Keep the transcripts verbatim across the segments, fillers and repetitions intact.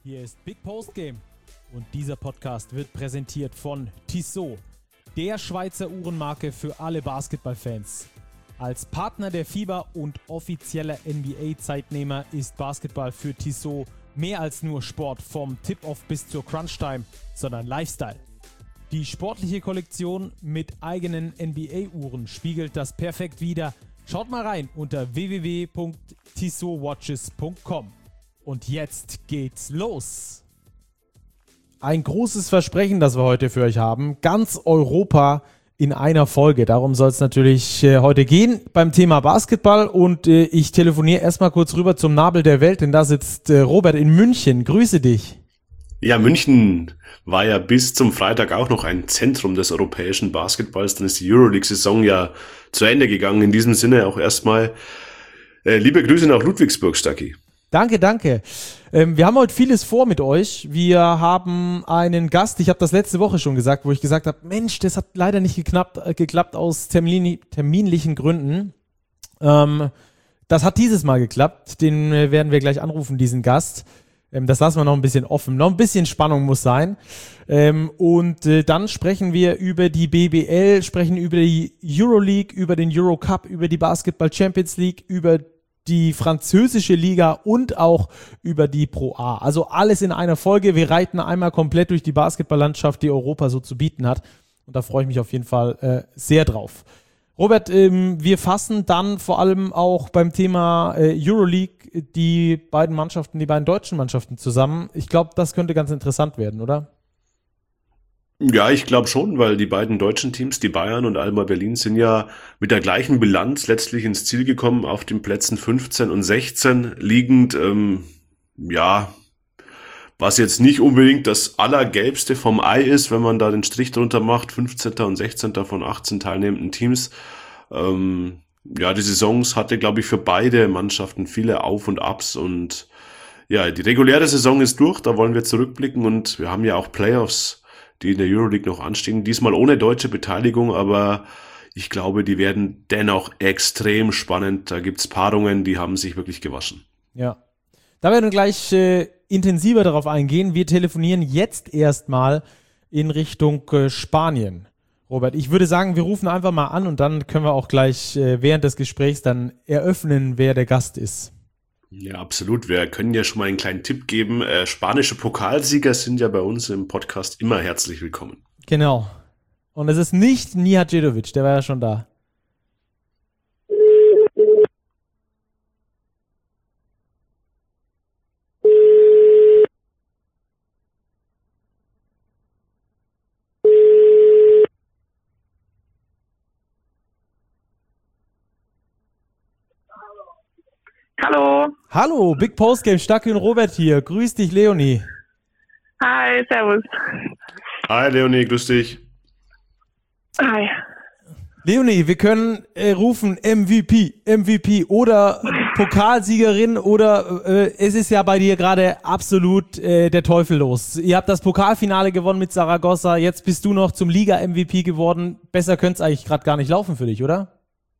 Hier ist Big Post Game und dieser Podcast wird präsentiert von Tissot, der Schweizer Uhrenmarke für alle Basketballfans. Als Partner der FIBA und offizieller N B A-Zeitnehmer ist Basketball für Tissot mehr als nur Sport vom Tip-Off bis zur Crunch-Time, sondern Lifestyle. Die sportliche Kollektion mit eigenen N B A-Uhren spiegelt das perfekt wider. Schaut mal rein unter w w w punkt tissot watches punkt com. Und jetzt geht's los. Ein großes Versprechen, das wir heute für euch haben. Ganz Europa in einer Folge. Darum soll es natürlich äh, heute gehen beim Thema Basketball. Und äh, ich telefoniere erstmal kurz rüber zum Nabel der Welt, denn da sitzt äh, Robert in München. Grüße dich. Ja, München war ja bis zum Freitag auch noch ein Zentrum des europäischen Basketballs. Dann ist die Euroleague-Saison ja zu Ende gegangen. In diesem Sinne auch erstmal äh, liebe Grüße nach Ludwigsburg, Stacki. Danke, danke. Ähm, wir haben heute vieles vor mit euch. Wir haben einen Gast, ich habe das letzte Woche schon gesagt, wo ich gesagt habe, Mensch, das hat leider nicht geklappt, äh, geklappt aus termin, terminlichen Gründen. Ähm, das hat dieses Mal geklappt. Den äh, werden wir gleich anrufen, diesen Gast. Ähm, das lassen wir noch ein bisschen offen. Noch ein bisschen Spannung muss sein. Ähm, und äh, dann sprechen wir über die B B L, sprechen über die Euroleague, über den Eurocup, über die Basketball Champions League, über die französische Liga und auch über die Pro A. Also alles in einer Folge. Wir reiten einmal komplett durch die Basketballlandschaft, die Europa so zu bieten hat. Und da freue ich mich auf jeden Fall äh, sehr drauf. Robert, ähm, wir fassen dann vor allem auch beim Thema äh, Euroleague die beiden Mannschaften, die beiden deutschen Mannschaften zusammen. Ich glaube, das könnte ganz interessant werden, oder? Ja, ich glaube schon, weil die beiden deutschen Teams, die Bayern und Alba Berlin, sind ja mit der gleichen Bilanz letztlich ins Ziel gekommen, auf den Plätzen fünfzehn und sechzehn liegend. Ähm, ja, was jetzt nicht unbedingt das Allergelbste vom Ei ist, wenn man da den Strich drunter macht, fünfzehnter und sechzehnter von achtzehn teilnehmenden Teams. Ähm, ja, die Saisons hatte, glaube ich, für beide Mannschaften viele Auf und Abs und ja, die reguläre Saison ist durch, da wollen wir zurückblicken und wir haben ja auch Playoffs, die in der Euroleague noch anstehen. Diesmal ohne deutsche Beteiligung, aber ich glaube, die werden dennoch extrem spannend. Da gibt's Paarungen, die haben sich wirklich gewaschen. Ja, da werden wir gleich äh, intensiver darauf eingehen. Wir telefonieren jetzt erstmal in Richtung äh, Spanien. Robert, ich würde sagen, wir rufen einfach mal an und dann können wir auch gleich äh, während des Gesprächs dann eröffnen, wer der Gast ist. Ja, absolut. Wir können ja schon mal einen kleinen Tipp geben. Äh, spanische Pokalsieger sind ja bei uns im Podcast immer herzlich willkommen. Genau. Und es ist nicht Nihajedžić, der war ja schon da. Hallo. Hallo, Big Post Game, Stacki und Robert hier. Grüß dich, Leonie. Hi, servus. Hi Leonie, grüß dich. Hi. Leonie, wir können äh, rufen M V P, M V P oder Pokalsiegerin oder äh, es ist ja bei dir gerade absolut äh, der Teufel los. Ihr habt das Pokalfinale gewonnen mit Saragossa, jetzt bist du noch zum Liga-M V P geworden. Besser könnte es eigentlich gerade gar nicht laufen für dich, oder?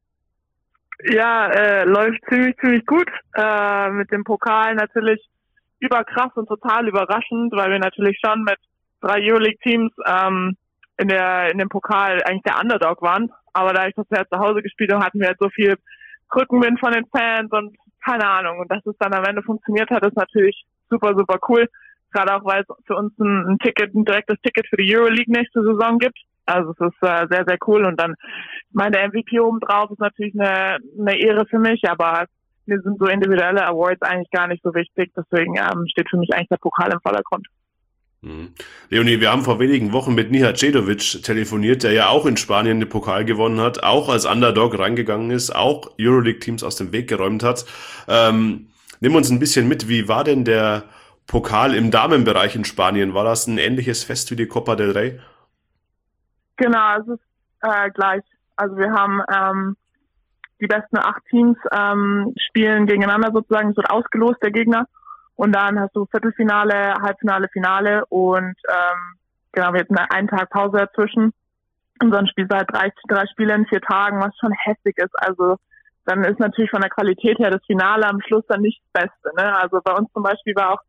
Ja, äh, läuft ziemlich, ziemlich gut. Äh, mit dem Pokal natürlich überkrass und total überraschend, weil wir natürlich schon mit drei Euroleague-Teams ähm, in der in dem Pokal eigentlich der Underdog waren. Aber da ich das ja zu Hause gespielt habe, hatten wir halt so viel Rückenwind von den Fans und keine Ahnung. Und dass es dann am Ende funktioniert hat, ist natürlich super, super cool. Gerade auch, weil es für uns ein, ein Ticket, ein direktes Ticket für die Euroleague nächste Saison gibt. Also es ist äh, sehr, sehr cool. Und dann meine M V P obendrauf ist natürlich eine, eine Ehre für mich, aber mir sind so individuelle Awards eigentlich gar nicht so wichtig. Deswegen ähm, steht für mich eigentlich der Pokal im Vordergrund. Mhm. Leonie, wir haben vor wenigen Wochen mit Nihajedžić telefoniert, der ja auch in Spanien den Pokal gewonnen hat, auch als Underdog reingegangen ist, auch Euroleague-Teams aus dem Weg geräumt hat. Ähm, nimm uns ein bisschen mit, wie war denn der Pokal im Damenbereich in Spanien? War das ein ähnliches Fest wie die Copa del Rey? Genau, es ist äh, gleich. Also wir haben ähm, die besten acht Teams ähm, spielen gegeneinander sozusagen, es wird ausgelost, der Gegner. Und dann hast du Viertelfinale, Halbfinale, Finale und ähm, genau, wir hatten einen Tag Pause dazwischen. Und dann spielst du halt drei, drei Spiele in vier Tagen, was schon heftig ist. Also dann ist natürlich von der Qualität her das Finale am Schluss dann nicht das Beste. Ne? Also bei uns zum Beispiel war auch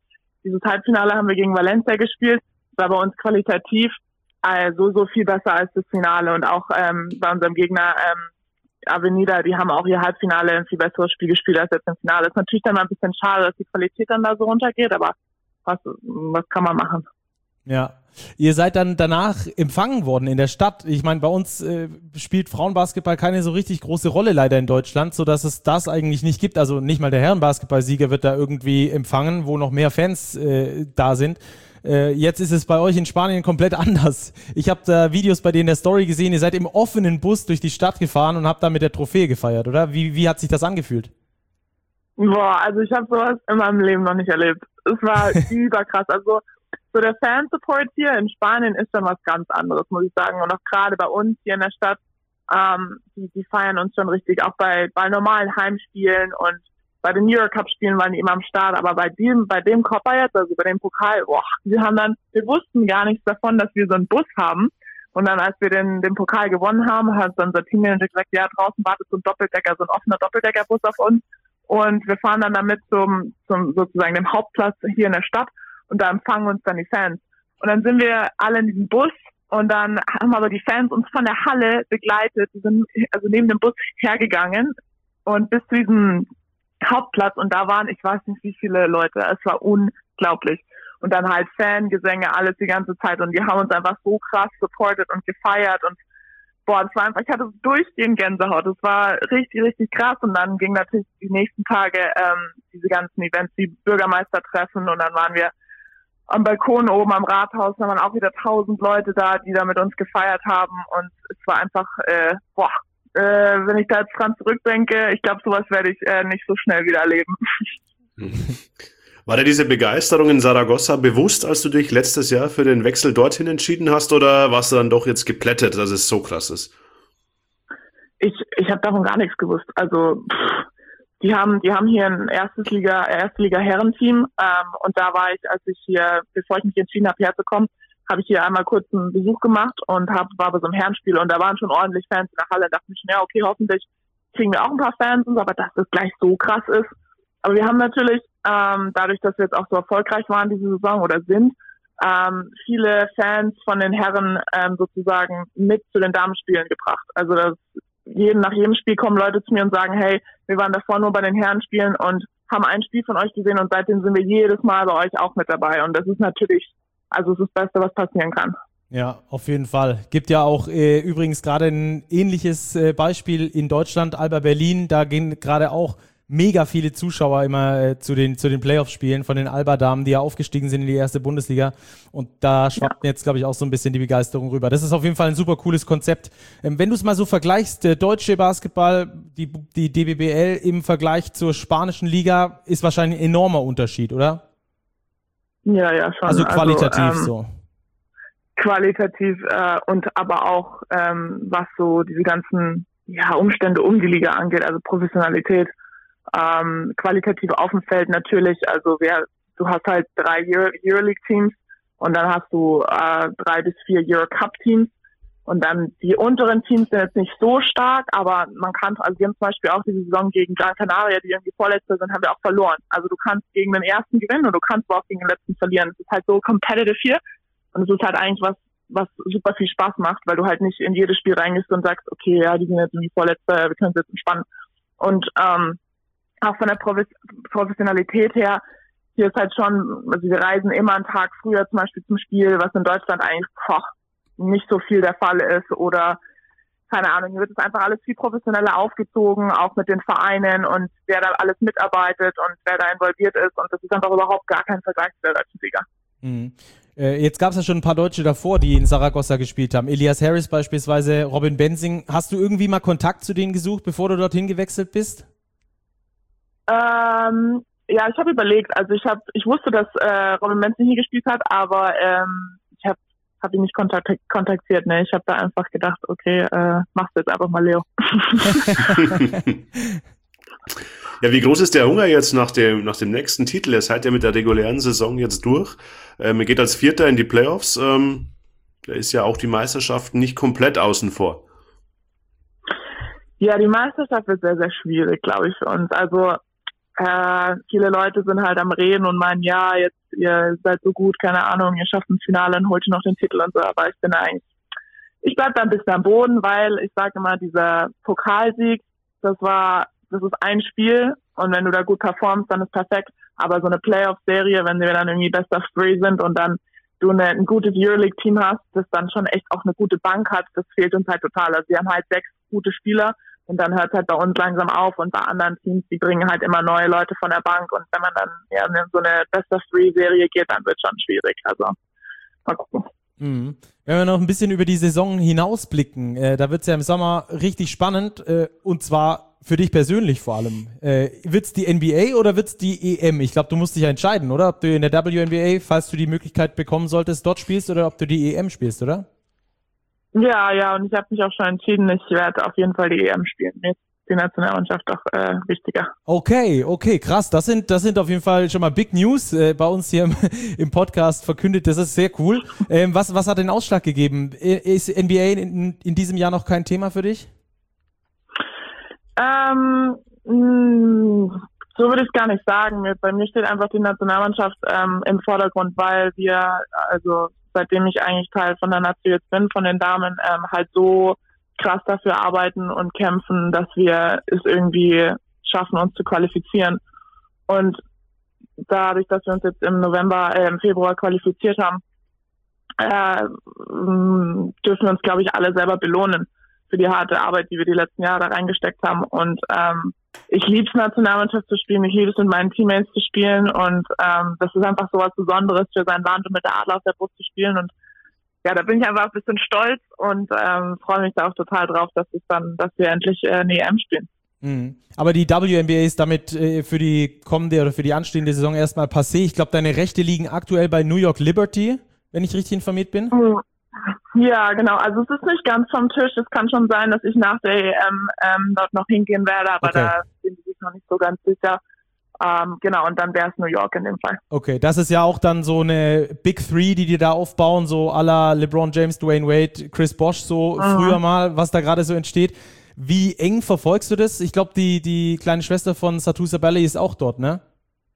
dieses Halbfinale haben wir gegen Valencia gespielt. Das war bei uns qualitativ also so viel besser als das Finale. Und auch ähm, bei unserem Gegner ähm, Avenida, die haben auch ihr Halbfinale ein viel besseres Spiel gespielt als jetzt im Finale. Ist natürlich dann mal ein bisschen schade, dass die Qualität dann da so runtergeht, aber was, was kann man machen? Ja, ihr seid dann danach empfangen worden in der Stadt. Ich meine, bei uns äh, spielt Frauenbasketball keine so richtig große Rolle leider in Deutschland, sodass es das eigentlich nicht gibt. Also nicht mal der Herrenbasketballsieger wird da irgendwie empfangen, wo noch mehr Fans äh, da sind. Äh, jetzt ist es bei euch in Spanien komplett anders. Ich habe da Videos bei dir in der Story gesehen, ihr seid im offenen Bus durch die Stadt gefahren und habt da mit der Trophäe gefeiert, oder? Wie, wie hat sich das angefühlt? Boah, also ich habe sowas in meinem Leben noch nicht erlebt. Es war überkrass. Also so der Fansupport hier in Spanien ist schon was ganz anderes, muss ich sagen. Und auch gerade bei uns hier in der Stadt, ähm, die, die feiern uns schon richtig. Auch bei, bei normalen Heimspielen und bei den Eurocup-Spielen waren die immer am Start. Aber bei dem, bei dem Copa jetzt, also bei dem Pokal, boah, wir haben dann, wir wussten gar nichts davon, dass wir so einen Bus haben. Und dann, als wir den, den Pokal gewonnen haben, hat unser Teammanager gesagt, ja, draußen wartet so ein Doppeldecker, so ein offener Doppeldeckerbus auf uns. Und wir fahren dann damit zum, zum sozusagen dem Hauptplatz hier in der Stadt und da empfangen uns dann die Fans. Und dann sind wir alle in diesem Bus und dann haben aber die Fans uns von der Halle begleitet. Die sind also neben dem Bus hergegangen und bis zu diesem Hauptplatz und da waren, ich weiß nicht wie viele Leute, es war unglaublich. Und dann halt Fangesänge, alles die ganze Zeit und die haben uns einfach so krass supportet und gefeiert und boah, das war einfach, ich hatte durchgehend Gänsehaut. Das war richtig, richtig krass. Und dann ging natürlich die nächsten Tage ähm, diese ganzen Events, die Bürgermeistertreffen. Und dann waren wir am Balkon oben am Rathaus. Da waren auch wieder tausend Leute da, die da mit uns gefeiert haben. Und es war einfach, äh, boah, äh, wenn ich da jetzt dran zurückdenke, ich glaube, sowas werde ich äh, nicht so schnell wieder erleben. War dir diese Begeisterung in Saragossa bewusst, als du dich letztes Jahr für den Wechsel dorthin entschieden hast, oder warst du dann doch jetzt geplättet, dass es so krass ist? Ich ich habe davon gar nichts gewusst. Also pff, die haben die haben hier ein erstes Liga erste Liga Herrenteam ähm, und da war ich, als ich hier, bevor ich mich entschieden habe, herzukommen, habe ich hier einmal kurz einen Besuch gemacht und hab, war bei so einem Herrenspiel und da waren schon ordentlich Fans in der Halle. Da dachte ich mir, ja okay, hoffentlich kriegen wir auch ein paar Fans, aber dass das gleich so krass ist. Aber wir haben natürlich, ähm, dadurch, dass wir jetzt auch so erfolgreich waren diese Saison oder sind, ähm, viele Fans von den Herren ähm, sozusagen mit zu den Damenspielen gebracht. Also das, jeden, nach jedem Spiel kommen Leute zu mir und sagen, hey, wir waren davor nur bei den Herrenspielen und haben ein Spiel von euch gesehen und seitdem sind wir jedes Mal bei euch auch mit dabei. Und das ist natürlich, also es ist das Beste, was passieren kann. Ja, auf jeden Fall. Gibt ja auch äh, übrigens gerade ein ähnliches äh, Beispiel in Deutschland, Alba Berlin, da gehen gerade auch mega viele Zuschauer immer äh, zu den zu den Playoff-Spielen von den Alba-Damen, die ja aufgestiegen sind in die erste Bundesliga. Und da schwappt ja. jetzt, glaube ich, auch so ein bisschen die Begeisterung rüber. Das ist auf jeden Fall ein super cooles Konzept. Ähm, wenn du es mal so vergleichst, der deutsche Basketball, die, die D B B L im Vergleich zur spanischen Liga, ist wahrscheinlich ein enormer Unterschied, oder? Ja, ja, schon. Also qualitativ also, ähm, so. Qualitativ äh, und aber auch, ähm, was so diese ganzen ja, Umstände um die Liga angeht, also Professionalität. Ähm, qualitativ auf dem Feld natürlich, also wer, du hast halt drei Euro, Euroleague-Teams und dann hast du äh, drei bis vier Eurocup-Teams und dann die unteren Teams sind jetzt nicht so stark, aber man kann, also wir haben zum Beispiel auch diese Saison gegen Gran Canaria, die irgendwie Vorletzter sind, haben wir auch verloren. Also du kannst gegen den ersten gewinnen und du kannst aber auch gegen den letzten verlieren. Es ist halt so competitive hier und es ist halt eigentlich was, was super viel Spaß macht, weil du halt nicht in jedes Spiel reingehst und sagst, okay, ja, die sind jetzt irgendwie Vorletzter, wir können es jetzt entspannen. Und ähm, auch von der Professionalität her, hier ist halt schon, also wir reisen immer einen Tag früher zum Beispiel zum Spiel, was in Deutschland eigentlich boah, nicht so viel der Fall ist oder keine Ahnung, hier wird es einfach alles viel professioneller aufgezogen, auch mit den Vereinen und wer da alles mitarbeitet und wer da involviert ist und das ist einfach überhaupt gar kein Vergleich zu der deutschen Liga. Mhm. Äh, jetzt gab es ja schon ein paar Deutsche davor, die in Saragossa gespielt haben. Elias Harris beispielsweise, Robin Benzing. Hast du irgendwie mal Kontakt zu denen gesucht, bevor du dorthin gewechselt bist? Ähm, ja, ich habe überlegt, also ich habe, ich wusste, dass äh, Robin Benzing hier gespielt hat, aber ähm, ich habe hab ihn nicht kontakt kontaktiert, ne? Ich habe da einfach gedacht, okay, äh, machst du jetzt einfach mal, Leo. Ja, wie groß ist der Hunger jetzt nach dem nach dem nächsten Titel? Ihr seid ja mit der regulären Saison jetzt durch. Ähm, ihr geht als Vierter in die Playoffs. Ähm, da ist ja auch die Meisterschaft nicht komplett außen vor. Ja, die Meisterschaft wird sehr, sehr schwierig, glaube ich, für uns. Also äh, viele Leute sind halt am Reden und meinen, ja, jetzt ihr seid so gut, keine Ahnung, ihr schafft ein Finale und holt noch den Titel und so, aber ich bin da eigentlich, ich bleib da ein bisschen am Boden, weil ich sage immer, dieser Pokalsieg, das war, das ist ein Spiel und wenn du da gut performst, dann ist perfekt, aber so eine Playoff-Serie, wenn wir dann irgendwie Best of Three sind und dann du eine, ein gutes Euroleague-Team hast, das dann schon echt auch eine gute Bank hat, das fehlt uns halt total. Also wir haben halt sechs gute Spieler und dann hört es halt bei uns langsam auf und bei anderen Teams, die bringen halt immer neue Leute von der Bank und wenn man dann ja in so eine Best-of-Three-Serie geht, dann wird es schon schwierig. Also mal gucken. Mhm. Wenn wir noch ein bisschen über die Saison hinausblicken, äh, da wird es ja im Sommer richtig spannend äh, und zwar für dich persönlich vor allem. Äh, wird's die N B A oder wird's die E M? Ich glaube, du musst dich ja entscheiden, oder? Ob du in der W N B A, falls du die Möglichkeit bekommen solltest, dort spielst oder ob du die E M spielst, oder? Ja, ja, und ich habe mich auch schon entschieden, ich werde auf jeden Fall die E M spielen. Mir ist die Nationalmannschaft auch äh, wichtiger. Okay, okay, krass. Das sind, das sind auf jeden Fall schon mal Big News äh, bei uns hier im, im Podcast verkündet. Das ist sehr cool. Ähm, was, was hat den Ausschlag gegeben? Ist N B A in, in diesem Jahr noch kein Thema für dich? Ähm, mh, so würde ich es gar nicht sagen. Bei mir steht einfach die Nationalmannschaft ähm, im Vordergrund, weil wir, also seitdem ich eigentlich Teil von der Nazi jetzt bin, von den Damen, ähm, halt so krass dafür arbeiten und kämpfen, dass wir es irgendwie schaffen, uns zu qualifizieren. Und dadurch, dass wir uns jetzt im November, äh, im Februar qualifiziert haben, äh, dürfen wir uns, glaube ich, alle selber belohnen für die harte Arbeit, die wir die letzten Jahre da reingesteckt haben. Und ähm, ich liebe es, Nationalmannschaft zu spielen, ich liebe es, mit meinen Teammates zu spielen und ähm, das ist einfach so was Besonderes, für sein Land und mit der Adler auf der Brust zu spielen. Und ja, da bin ich einfach ein bisschen stolz und ähm, freue mich da auch total drauf, dass es dann, dass wir endlich äh, eine E M spielen. Mhm. Aber die W N B A ist damit äh, für die kommende oder für die anstehende Saison erstmal passé. Ich glaube, deine Rechte liegen aktuell bei New York Liberty, wenn ich richtig informiert bin. Mhm. Ja, genau. Also es ist nicht ganz vom Tisch. Es kann schon sein, dass ich nach der E M ähm, dort noch hingehen werde, aber okay. Da sind die sich noch nicht so ganz sicher. Ähm, genau, und dann wäre es New York in dem Fall. Okay, das ist ja auch dann so eine Big Three, die die da aufbauen, so à la LeBron James, Dwayne Wade, Chris Bosh, so mhm. früher mal, was da gerade so entsteht. Wie eng verfolgst du das? Ich glaube, die, die kleine Schwester von Satou Sabally ist auch dort, ne?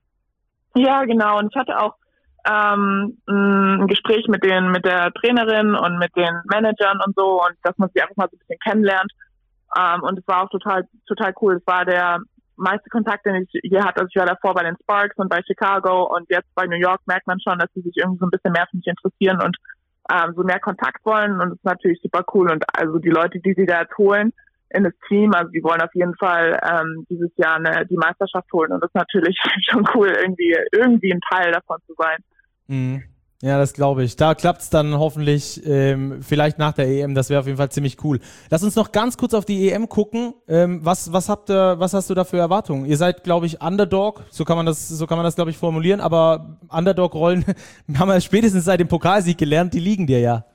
Ja, genau. Und ich hatte auch ähm, ein Gespräch mit den, mit der Trainerin und mit den Managern und so und dass man sie einfach mal so ein bisschen kennenlernt. Ähm, und es war auch total, total cool. Es war der meiste Kontakt, den ich je hatte. Also ich war davor bei den Sparks und bei Chicago und jetzt bei New York merkt man schon, dass sie sich irgendwie so ein bisschen mehr für mich interessieren und ähm, so mehr Kontakt wollen und das ist natürlich super cool. Und also die Leute, die sie da jetzt holen in das Team, also die wollen auf jeden Fall ähm, dieses Jahr eine, die Meisterschaft holen und das ist natürlich schon cool, irgendwie irgendwie ein Teil davon zu sein. Mhm. Ja, das glaube ich. Da klappt es dann hoffentlich ähm, vielleicht nach der E M. Das wäre auf jeden Fall ziemlich cool. Lass uns noch ganz kurz auf die E M gucken. Ähm, was, was habt ihr, was hast du da für Erwartungen? Ihr seid, glaube ich, Underdog. So kann man das, so kann man das, glaube ich, formulieren. Aber Underdog-Rollen haben wir spätestens seit dem Pokalsieg gelernt. Die liegen dir ja.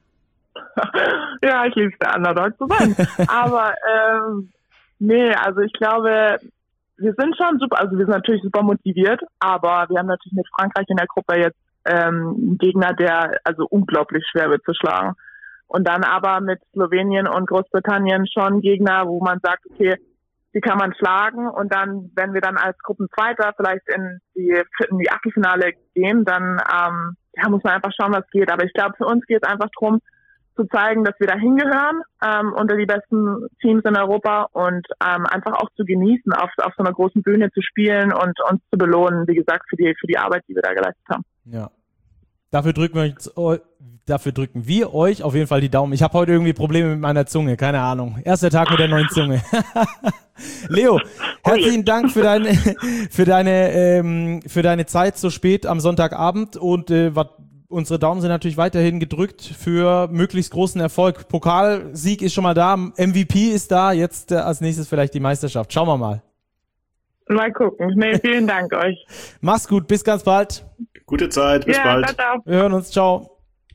Ja, ich liebe es, der Underdog zu sein. Aber ähm, nee, also ich glaube, wir sind schon super. Also wir sind natürlich super motiviert, aber wir haben natürlich mit Frankreich in der Gruppe jetzt Ähm, ein Gegner, der also unglaublich schwer wird zu schlagen. Und dann aber mit Slowenien und Großbritannien schon Gegner, wo man sagt, okay, die kann man schlagen und dann, wenn wir dann als Gruppenzweiter vielleicht in die, in die Achtelfinale gehen, dann ähm, ja, muss man einfach schauen, was geht. Aber ich glaube, für uns geht es einfach darum, zu zeigen, dass wir da hingehören, ähm, unter die besten Teams in Europa und ähm, einfach auch zu genießen, auf, auf so einer großen Bühne zu spielen und uns zu belohnen, wie gesagt, für die, für die Arbeit, die wir da geleistet haben. Ja. Dafür drücken wir uns, dafür drücken wir euch auf jeden Fall die Daumen. Ich habe heute irgendwie Probleme mit meiner Zunge, keine Ahnung. Erster Tag mit der neuen Zunge. Leo, herzlichen Dank für deine, für deine, ähm, für deine Zeit so spät am Sonntagabend und äh, wat, unsere Daumen sind natürlich weiterhin gedrückt für möglichst großen Erfolg. Pokalsieg ist schon mal da, M V P ist da, jetzt äh, als nächstes vielleicht die Meisterschaft. Schauen wir mal. Mal gucken. Nee, vielen Dank euch. Mach's gut, bis ganz bald. Gute Zeit, bis ja, bald. Ciao, ciao. Wir hören uns, ciao.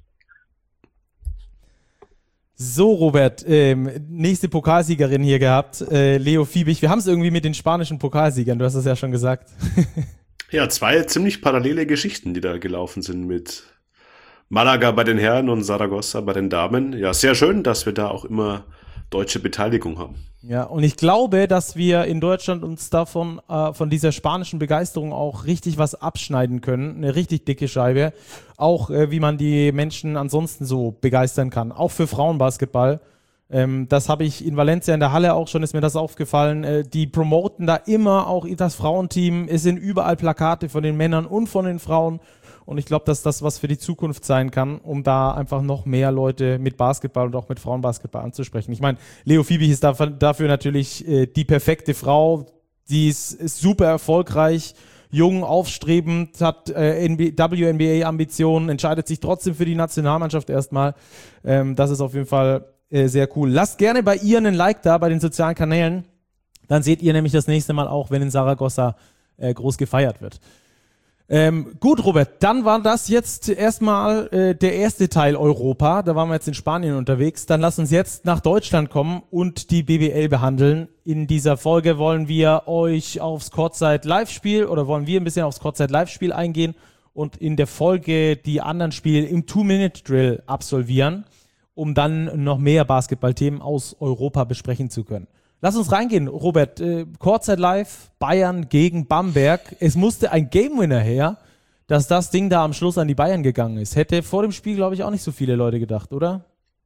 So, Robert, ähm, nächste Pokalsiegerin hier gehabt, äh, Leo Fiebig. Wir haben es irgendwie mit den spanischen Pokalsiegern, du hast es ja schon gesagt. Ja, zwei ziemlich parallele Geschichten, die da gelaufen sind mit Malaga bei den Herren und Saragossa bei den Damen. Ja, sehr schön, dass wir da auch immer deutsche Beteiligung haben. Ja, und ich glaube, dass wir in Deutschland uns davon, äh, von dieser spanischen Begeisterung auch richtig was abschneiden können. Eine richtig dicke Scheibe. Auch, äh, wie man die Menschen ansonsten so begeistern kann. Auch für Frauenbasketball. Ähm, das habe ich in Valencia in der Halle auch schon, ist mir das aufgefallen. Äh, die promoten da immer auch das Frauenteam. Es sind überall Plakate von den Männern und von den Frauen. Und ich glaube, dass das was für die Zukunft sein kann, um da einfach noch mehr Leute mit Basketball und auch mit Frauenbasketball anzusprechen. Ich meine, Leo Fiebig ist dafür, dafür natürlich äh, die perfekte Frau. Die ist, ist super erfolgreich, jung, aufstrebend, hat äh, W N B A-Ambitionen, entscheidet sich trotzdem für die Nationalmannschaft erstmal. Ähm, das ist auf jeden Fall äh, sehr cool. Lasst gerne bei ihr einen Like da bei den sozialen Kanälen. Dann seht ihr nämlich das nächste Mal auch, wenn in Saragossa äh, groß gefeiert wird. Ähm, gut, Robert, dann war das jetzt erstmal äh, der erste Teil Europa. Da waren wir jetzt in Spanien unterwegs. Dann lass uns jetzt nach Deutschland kommen und die B B L behandeln. In dieser Folge wollen wir euch aufs Courtside-Live-Spiel oder wollen wir ein bisschen aufs Courtside-Live-Spiel eingehen und in der Folge die anderen Spiele im Two-Minute-Drill absolvieren, um dann noch mehr Basketballthemen aus Europa besprechen zu können. Lass uns reingehen, Robert. Äh, Courtside Live, Bayern gegen Bamberg. Es musste ein Game-Winner her, dass das Ding da am Schluss an die Bayern gegangen ist. Hätte vor dem Spiel, glaube ich, auch nicht so viele Leute gedacht, oder?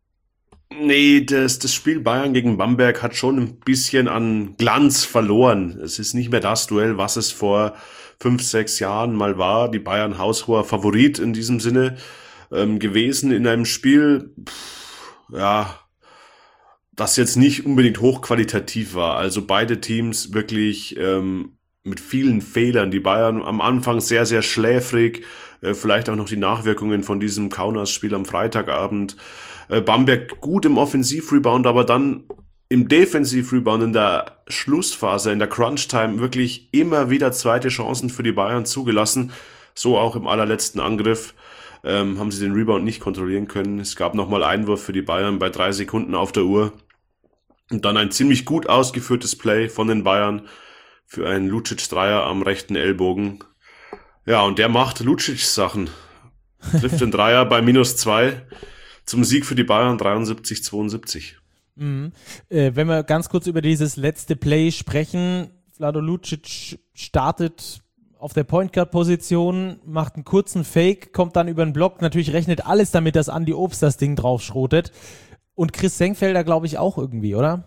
Nee, das, das Spiel Bayern gegen Bamberg hat schon ein bisschen an Glanz verloren. Es ist nicht mehr das Duell, was es vor fünf, sechs Jahren mal war. Die Bayern haushoher Favorit in diesem Sinne ähm, gewesen in einem Spiel, pff, ja, das jetzt nicht unbedingt hochqualitativ war. Also beide Teams wirklich ähm, mit vielen Fehlern. Die Bayern am Anfang sehr, sehr schläfrig. Äh, vielleicht auch noch die Nachwirkungen von diesem Kaunas-Spiel am Freitagabend. Äh, Bamberg gut im Offensiv-Rebound, aber dann im Defensiv-Rebound in der Schlussphase, in der Crunch-Time wirklich immer wieder zweite Chancen für die Bayern zugelassen. So auch im allerletzten Angriff. Ähm, haben sie den Rebound nicht kontrollieren können. Es gab nochmal Einwurf für die Bayern bei drei Sekunden auf der Uhr. Und dann ein ziemlich gut ausgeführtes Play von den Bayern für einen Lucic-Dreier am rechten Ellbogen. Ja, und der macht Lucic-Sachen. Trifft den Dreier bei minus zwei zum Sieg für die Bayern dreiundsiebzig zweiundsiebzig. Mhm. Äh, wenn wir ganz kurz über dieses letzte Play sprechen, Vlado Lucic startet auf der Point Guard Position, macht einen kurzen Fake, kommt dann über den Block, natürlich rechnet alles damit, dass Andi Obst das Ding draufschrotet. Und Chris Senkfelder, glaube ich, auch irgendwie, oder?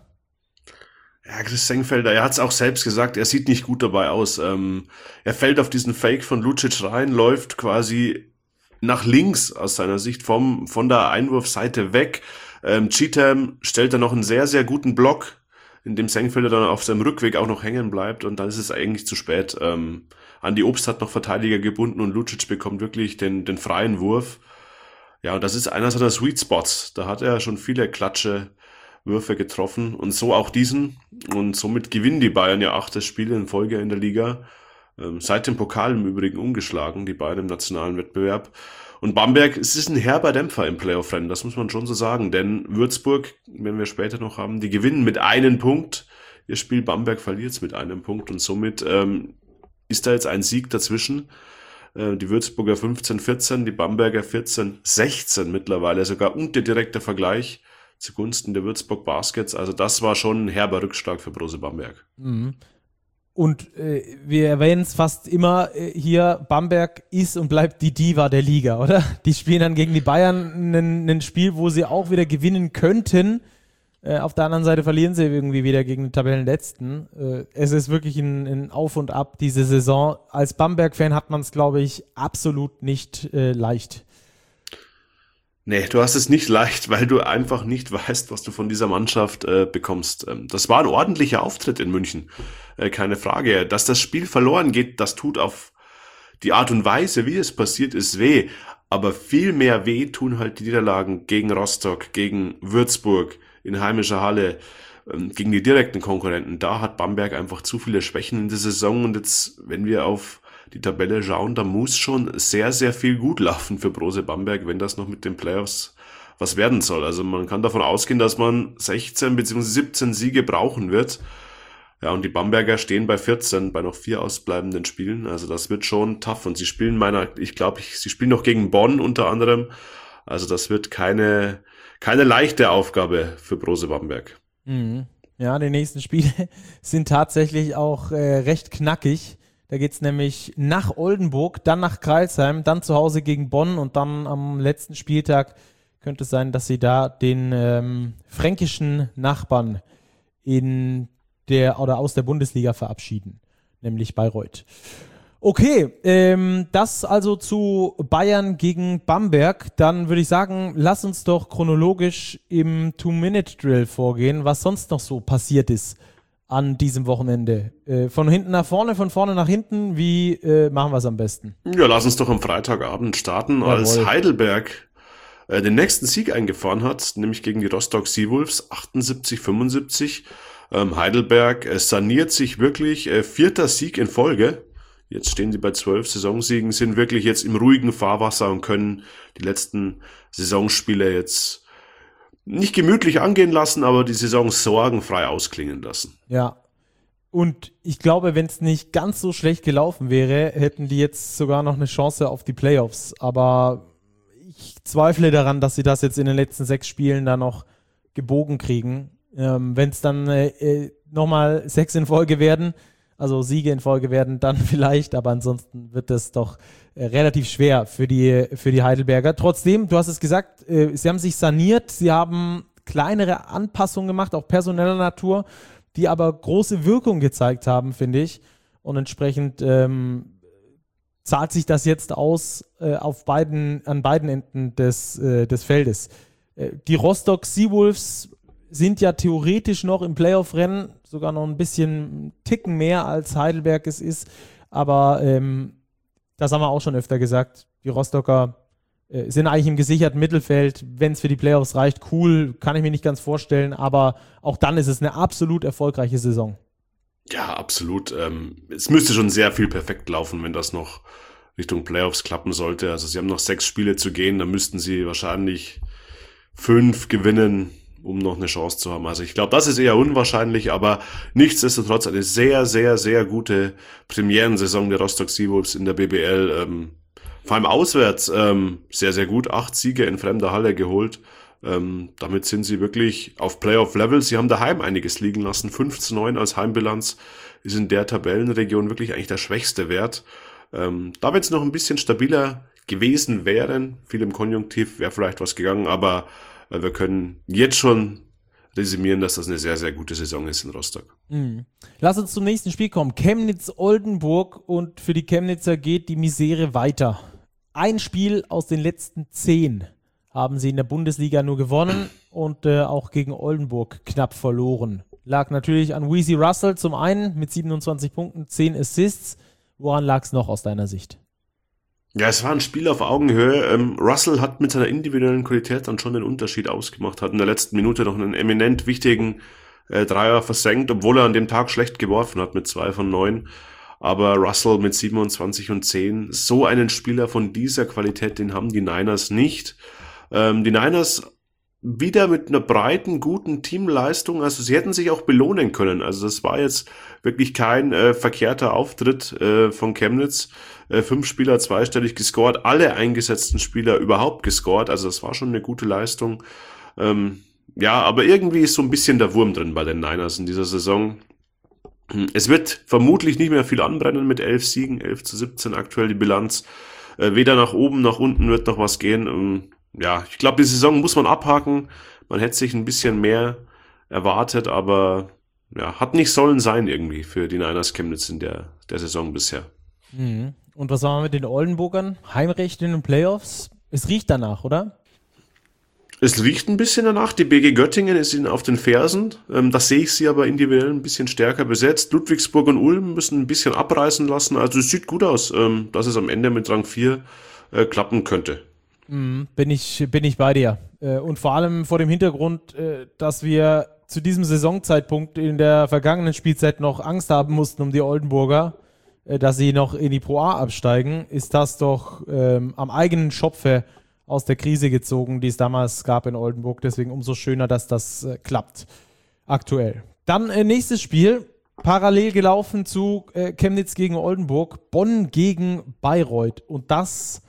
Ja, Chris Senkfelder, er hat es auch selbst gesagt, er sieht nicht gut dabei aus. Ähm, er fällt auf diesen Fake von Lucic rein, läuft quasi nach links aus seiner Sicht vom von der Einwurfseite weg. Ähm, Cheatham stellt da noch einen sehr, sehr guten Block, in dem Senkfelder dann auf seinem Rückweg auch noch hängen bleibt und dann ist es eigentlich zu spät. Ähm, Andi Obst hat noch Verteidiger gebunden und Lucic bekommt wirklich den, den freien Wurf. Ja, und das ist einer seiner Sweet Spots. Da hat er schon viele klatsche Würfe getroffen und so auch diesen. Und somit gewinnen die Bayern ja achtes Spiel in Folge in der Liga. Ähm, seit dem Pokal im Übrigen ungeschlagen, die Bayern im nationalen Wettbewerb. Und Bamberg, es ist ein herber Dämpfer im Playoff-Rennen, das muss man schon so sagen. Denn Würzburg, wenn wir später noch haben, die gewinnen mit einem Punkt. Ihr Spiel Bamberg verliert es mit einem Punkt und somit ähm, ist da jetzt ein Sieg dazwischen. Äh, die Würzburger fünfzehn vierzehn, die Bamberger vierzehn sechzehn mittlerweile, sogar und der direkte Vergleich zugunsten der Würzburg Baskets. Also das war schon ein herber Rückschlag für Brose Bamberg. Mhm. Und äh, wir erwähnen es fast immer äh, hier, Bamberg ist und bleibt die Diva der Liga, oder? Die spielen dann gegen die Bayern ein Spiel, wo sie auch wieder gewinnen könnten. Äh, auf der anderen Seite verlieren sie irgendwie wieder gegen den Tabellenletzten. Äh, es ist wirklich ein, ein Auf und Ab diese Saison. Als Bamberg-Fan hat man es, glaube ich, absolut nicht äh, leicht. Nee, du hast es nicht leicht, weil du einfach nicht weißt, was du von dieser Mannschaft äh, bekommst. Ähm, das war ein ordentlicher Auftritt in München, äh, keine Frage. Dass das Spiel verloren geht, das tut auf die Art und Weise, wie es passiert ist, weh. Aber viel mehr weh tun halt die Niederlagen gegen Rostock, gegen Würzburg, in heimischer Halle, ähm, gegen die direkten Konkurrenten. Da hat Bamberg einfach zu viele Schwächen in der Saison. Und jetzt, wenn wir auf die Tabelle schauen, da muss schon sehr, sehr viel gut laufen für Brose Bamberg, wenn das noch mit den Playoffs was werden soll. Also man kann davon ausgehen, dass man sechzehn bzw. siebzehn Siege brauchen wird. Ja, und die Bamberger stehen bei vierzehn, bei noch vier ausbleibenden Spielen. Also das wird schon tough. Und sie spielen meiner, ich glaube, sie spielen noch gegen Bonn unter anderem. Also das wird keine, keine leichte Aufgabe für Brose Bamberg. Mhm. Ja, die nächsten Spiele sind tatsächlich auch äh, recht knackig. Da geht's nämlich nach Oldenburg, dann nach Crailsheim, dann zu Hause gegen Bonn und dann am letzten Spieltag könnte es sein, dass sie da den ähm, fränkischen Nachbarn in der oder aus der Bundesliga verabschieden, nämlich Bayreuth. Okay, ähm, das also zu Bayern gegen Bamberg. Dann würde ich sagen, lass uns doch chronologisch im Two-Minute-Drill vorgehen, was sonst noch so passiert ist an diesem Wochenende. Äh, von hinten nach vorne, von vorne nach hinten, wie äh, machen wir es am besten? Ja, lass uns doch am Freitagabend starten, Jawohl. Als Heidelberg äh, den nächsten Sieg eingefahren hat, nämlich gegen die Rostock Seawolves, achtundsiebzig fünfundsiebzig. Ähm, Heidelberg äh, saniert sich wirklich, äh, vierter Sieg in Folge. Jetzt stehen sie bei zwölf Saisonsiegen, sind wirklich jetzt im ruhigen Fahrwasser und können die letzten Saisonspiele jetzt nicht gemütlich angehen lassen, aber die Saison sorgenfrei ausklingen lassen. Ja, und ich glaube, wenn es nicht ganz so schlecht gelaufen wäre, hätten die jetzt sogar noch eine Chance auf die Playoffs. Aber ich zweifle daran, dass sie das jetzt in den letzten sechs Spielen da noch gebogen kriegen. Ähm, wenn es dann äh, nochmal sechs in Folge werden, also Siege in Folge werden, dann vielleicht, aber ansonsten wird das doch äh, relativ schwer für die, für die Heidelberger. Trotzdem, du hast es gesagt, äh, sie haben sich saniert, sie haben kleinere Anpassungen gemacht, auch personeller Natur, die aber große Wirkung gezeigt haben, finde ich. Und entsprechend ähm, zahlt sich das jetzt aus äh, auf beiden, an beiden Enden des, äh, des Feldes. Äh, die Rostock Seawolves sind ja theoretisch noch im Playoff-Rennen, sogar noch ein bisschen Ticken mehr als Heidelberg es ist, aber ähm, das haben wir auch schon öfter gesagt, die Rostocker äh, sind eigentlich im gesicherten Mittelfeld, wenn es für die Playoffs reicht, cool, kann ich mir nicht ganz vorstellen, aber auch dann ist es eine absolut erfolgreiche Saison. Ja, absolut. Ähm, es müsste schon sehr viel perfekt laufen, wenn das noch Richtung Playoffs klappen sollte. Also sie haben noch sechs Spiele zu gehen, da müssten sie wahrscheinlich fünf gewinnen, um noch eine Chance zu haben. Also ich glaube, das ist eher unwahrscheinlich, aber nichtsdestotrotz eine sehr, sehr, sehr gute Premierensaison der Rostock Seawolves in der B B L. Ähm, vor allem auswärts ähm, sehr, sehr gut. Acht Siege in fremder Halle geholt. Ähm, damit sind sie wirklich auf Playoff-Level. Sie haben daheim einiges liegen lassen. fünf zu neun als Heimbilanz ist in der Tabellenregion wirklich eigentlich der schwächste Wert. Ähm, da wenn es noch ein bisschen stabiler gewesen wären, viel im Konjunktiv, wäre vielleicht was gegangen, aber weil wir können jetzt schon resümieren, dass das eine sehr, sehr gute Saison ist in Rostock. Mhm. Lass uns zum nächsten Spiel kommen. Chemnitz-Oldenburg, und für die Chemnitzer geht die Misere weiter. Ein Spiel aus den letzten zehn haben sie in der Bundesliga nur gewonnen und äh, auch gegen Oldenburg knapp verloren. Lag natürlich an Weezy Russell zum einen mit siebenundzwanzig Punkten, zehn Assists. Woran lag es noch aus deiner Sicht? Ja, es war ein Spiel auf Augenhöhe. Ähm, Russell hat mit seiner individuellen Qualität dann schon den Unterschied ausgemacht, hat in der letzten Minute noch einen eminent wichtigen äh, Dreier versenkt, obwohl er an dem Tag schlecht geworfen hat mit zwei von neun. Aber Russell mit siebenundzwanzig und zehn, so einen Spieler von dieser Qualität, den haben die Niners nicht. Ähm, die Niners wieder mit einer breiten, guten Teamleistung, also sie hätten sich auch belohnen können. Also das war jetzt wirklich kein äh, verkehrter Auftritt äh, von Chemnitz. Äh, fünf Spieler zweistellig gescored, alle eingesetzten Spieler überhaupt gescored, also das war schon eine gute Leistung. Ähm, ja, aber irgendwie ist so ein bisschen der Wurm drin bei den Niners in dieser Saison. Es wird vermutlich nicht mehr viel anbrennen mit elf Siegen, elf zu siebzehn aktuell die Bilanz. Äh, weder nach oben noch unten wird noch was gehen. Ähm, ja, ich glaube, die Saison muss man abhaken. Man hätte sich ein bisschen mehr erwartet, aber ja, hat nicht sollen sein irgendwie für die Niners Chemnitz in der, der Saison bisher. Mhm. Und was machen wir mit den Oldenburgern? Heimrecht in den Playoffs? Es riecht danach, oder? Es riecht ein bisschen danach. Die B G Göttingen ist ihnen auf den Fersen. Ähm, das sehe ich sie aber individuell ein bisschen stärker besetzt. Ludwigsburg und Ulm müssen ein bisschen abreißen lassen. Also es sieht gut aus, ähm, dass es am Ende mit Rang vier äh, klappen könnte. Mhm, bin ich, bin ich bei dir. Äh, und vor allem vor dem Hintergrund, äh, dass wir zu diesem Saisonzeitpunkt in der vergangenen Spielzeit noch Angst haben mussten um die Oldenburger, äh, dass sie noch in die Pro A absteigen, ist das doch ähm, am eigenen Schopfe aus der Krise gezogen, die es damals gab in Oldenburg. Deswegen umso schöner, dass das äh, klappt aktuell. Dann äh, nächstes Spiel, parallel gelaufen zu äh, Chemnitz gegen Oldenburg, Bonn gegen Bayreuth. Und das,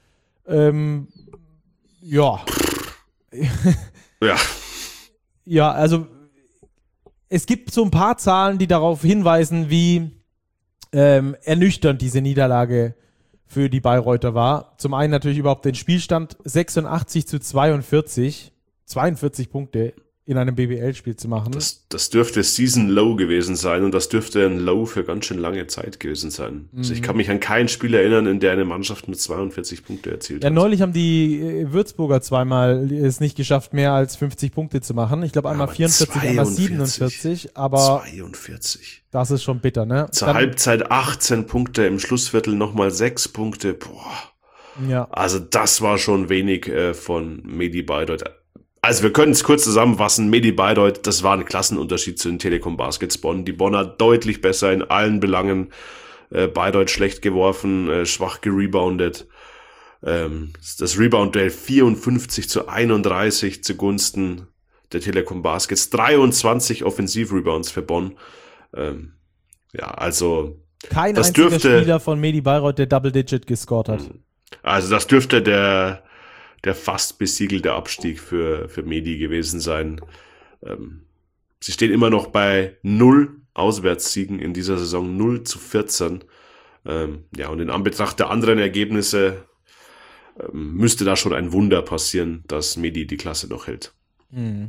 ähm, ja. Ja. Ja, also es gibt so ein paar Zahlen, die darauf hinweisen, wie ähm, ernüchternd diese Niederlage für die Bayreuther war. Zum einen natürlich überhaupt den Spielstand sechsundachtzig zu zweiundvierzig, zweiundvierzig Punkte in einem B B L-Spiel zu machen. Das, das dürfte Season Low gewesen sein und das dürfte ein Low für ganz schön lange Zeit gewesen sein. Mhm. Also ich kann mich an kein Spiel erinnern, in der eine Mannschaft mit zweiundvierzig Punkte erzielt ja, hat. Ja, neulich haben die äh, Würzburger zweimal es nicht geschafft, mehr als fünfzig Punkte zu machen. Ich glaube einmal ja, vierundvierzig, einmal siebenundvierzig, aber zweiundvierzig. Das ist schon bitter, ne? Zur Dann, Halbzeit achtzehn Punkte, im Schlussviertel nochmal sechs Punkte. Boah. Ja. Also das war schon wenig äh, von Medi Bayreuth. Also wir können es kurz zusammenfassen, Medi Bayreuth, das war ein Klassenunterschied zu den Telekom Baskets Bonn. Die Bonner deutlich besser in allen Belangen, äh, Bayreuth schlecht geworfen, äh, schwach gereboundet. Ähm, das Rebound-Duell vierundfünfzig zu einunddreißig zugunsten der Telekom Baskets, dreiundzwanzig Offensiv-Rebounds für Bonn. Ähm, ja, also kein das einziger dürfte, Spieler von Medi Bayreuth, der Double-Digit gescored hat. Also das dürfte der der fast besiegelte Abstieg für, für Medi gewesen sein. Ähm, sie stehen immer noch bei null Auswärtssiegen in dieser Saison, null zu vierzehn. Ähm, ja, und in Anbetracht der anderen Ergebnisse ähm, müsste da schon ein Wunder passieren, dass Medi die Klasse noch hält. Mhm.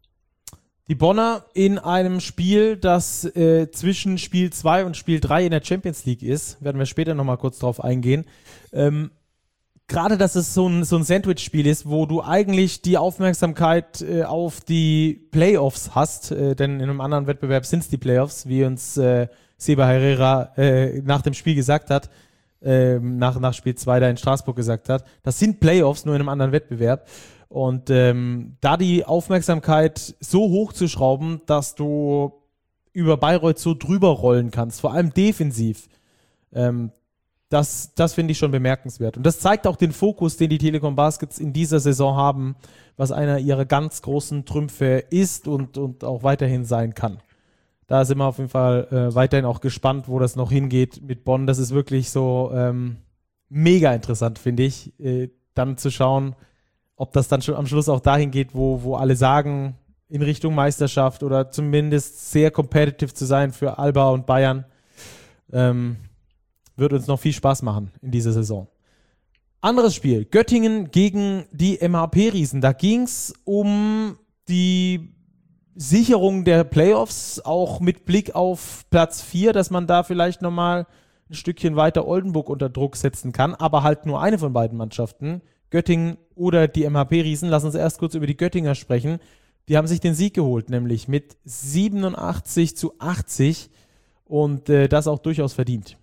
Die Bonner in einem Spiel, das äh, zwischen Spiel zwei und Spiel drei in der Champions League ist, werden wir später nochmal kurz drauf eingehen. Ähm, Gerade, dass es so ein, so ein Sandwich-Spiel ist, wo du eigentlich die Aufmerksamkeit äh, auf die Playoffs hast, äh, denn in einem anderen Wettbewerb sind es die Playoffs, wie uns äh, Seba Herrera äh, nach dem Spiel gesagt hat, äh, nach, nach Spiel zwei da in Straßburg gesagt hat. Das sind Playoffs, nur in einem anderen Wettbewerb. Und ähm, da die Aufmerksamkeit so hoch zu schrauben, dass du über Bayreuth so drüber rollen kannst, vor allem defensiv, ähm, Das, das finde ich schon bemerkenswert. Und das zeigt auch den Fokus, den die Telekom Baskets in dieser Saison haben, was einer ihrer ganz großen Trümpfe ist und, und auch weiterhin sein kann. Da sind wir auf jeden Fall äh, weiterhin auch gespannt, wo das noch hingeht mit Bonn. Das ist wirklich so ähm, mega interessant, finde ich, äh, dann zu schauen, ob das dann schon am Schluss auch dahin geht, wo, wo alle sagen, in Richtung Meisterschaft oder zumindest sehr competitive zu sein für Alba und Bayern. Ähm, Wird uns noch viel Spaß machen in dieser Saison. Anderes Spiel, Göttingen gegen die M H P-Riesen. Da ging es um die Sicherung der Playoffs, auch mit Blick auf Platz vier, dass man da vielleicht nochmal ein Stückchen weiter Oldenburg unter Druck setzen kann, aber halt nur eine von beiden Mannschaften, Göttingen oder die M H P-Riesen. Lass uns erst kurz über die Göttinger sprechen. Die haben sich den Sieg geholt, nämlich mit siebenundachtzig zu achtzig und äh, das auch durchaus verdient.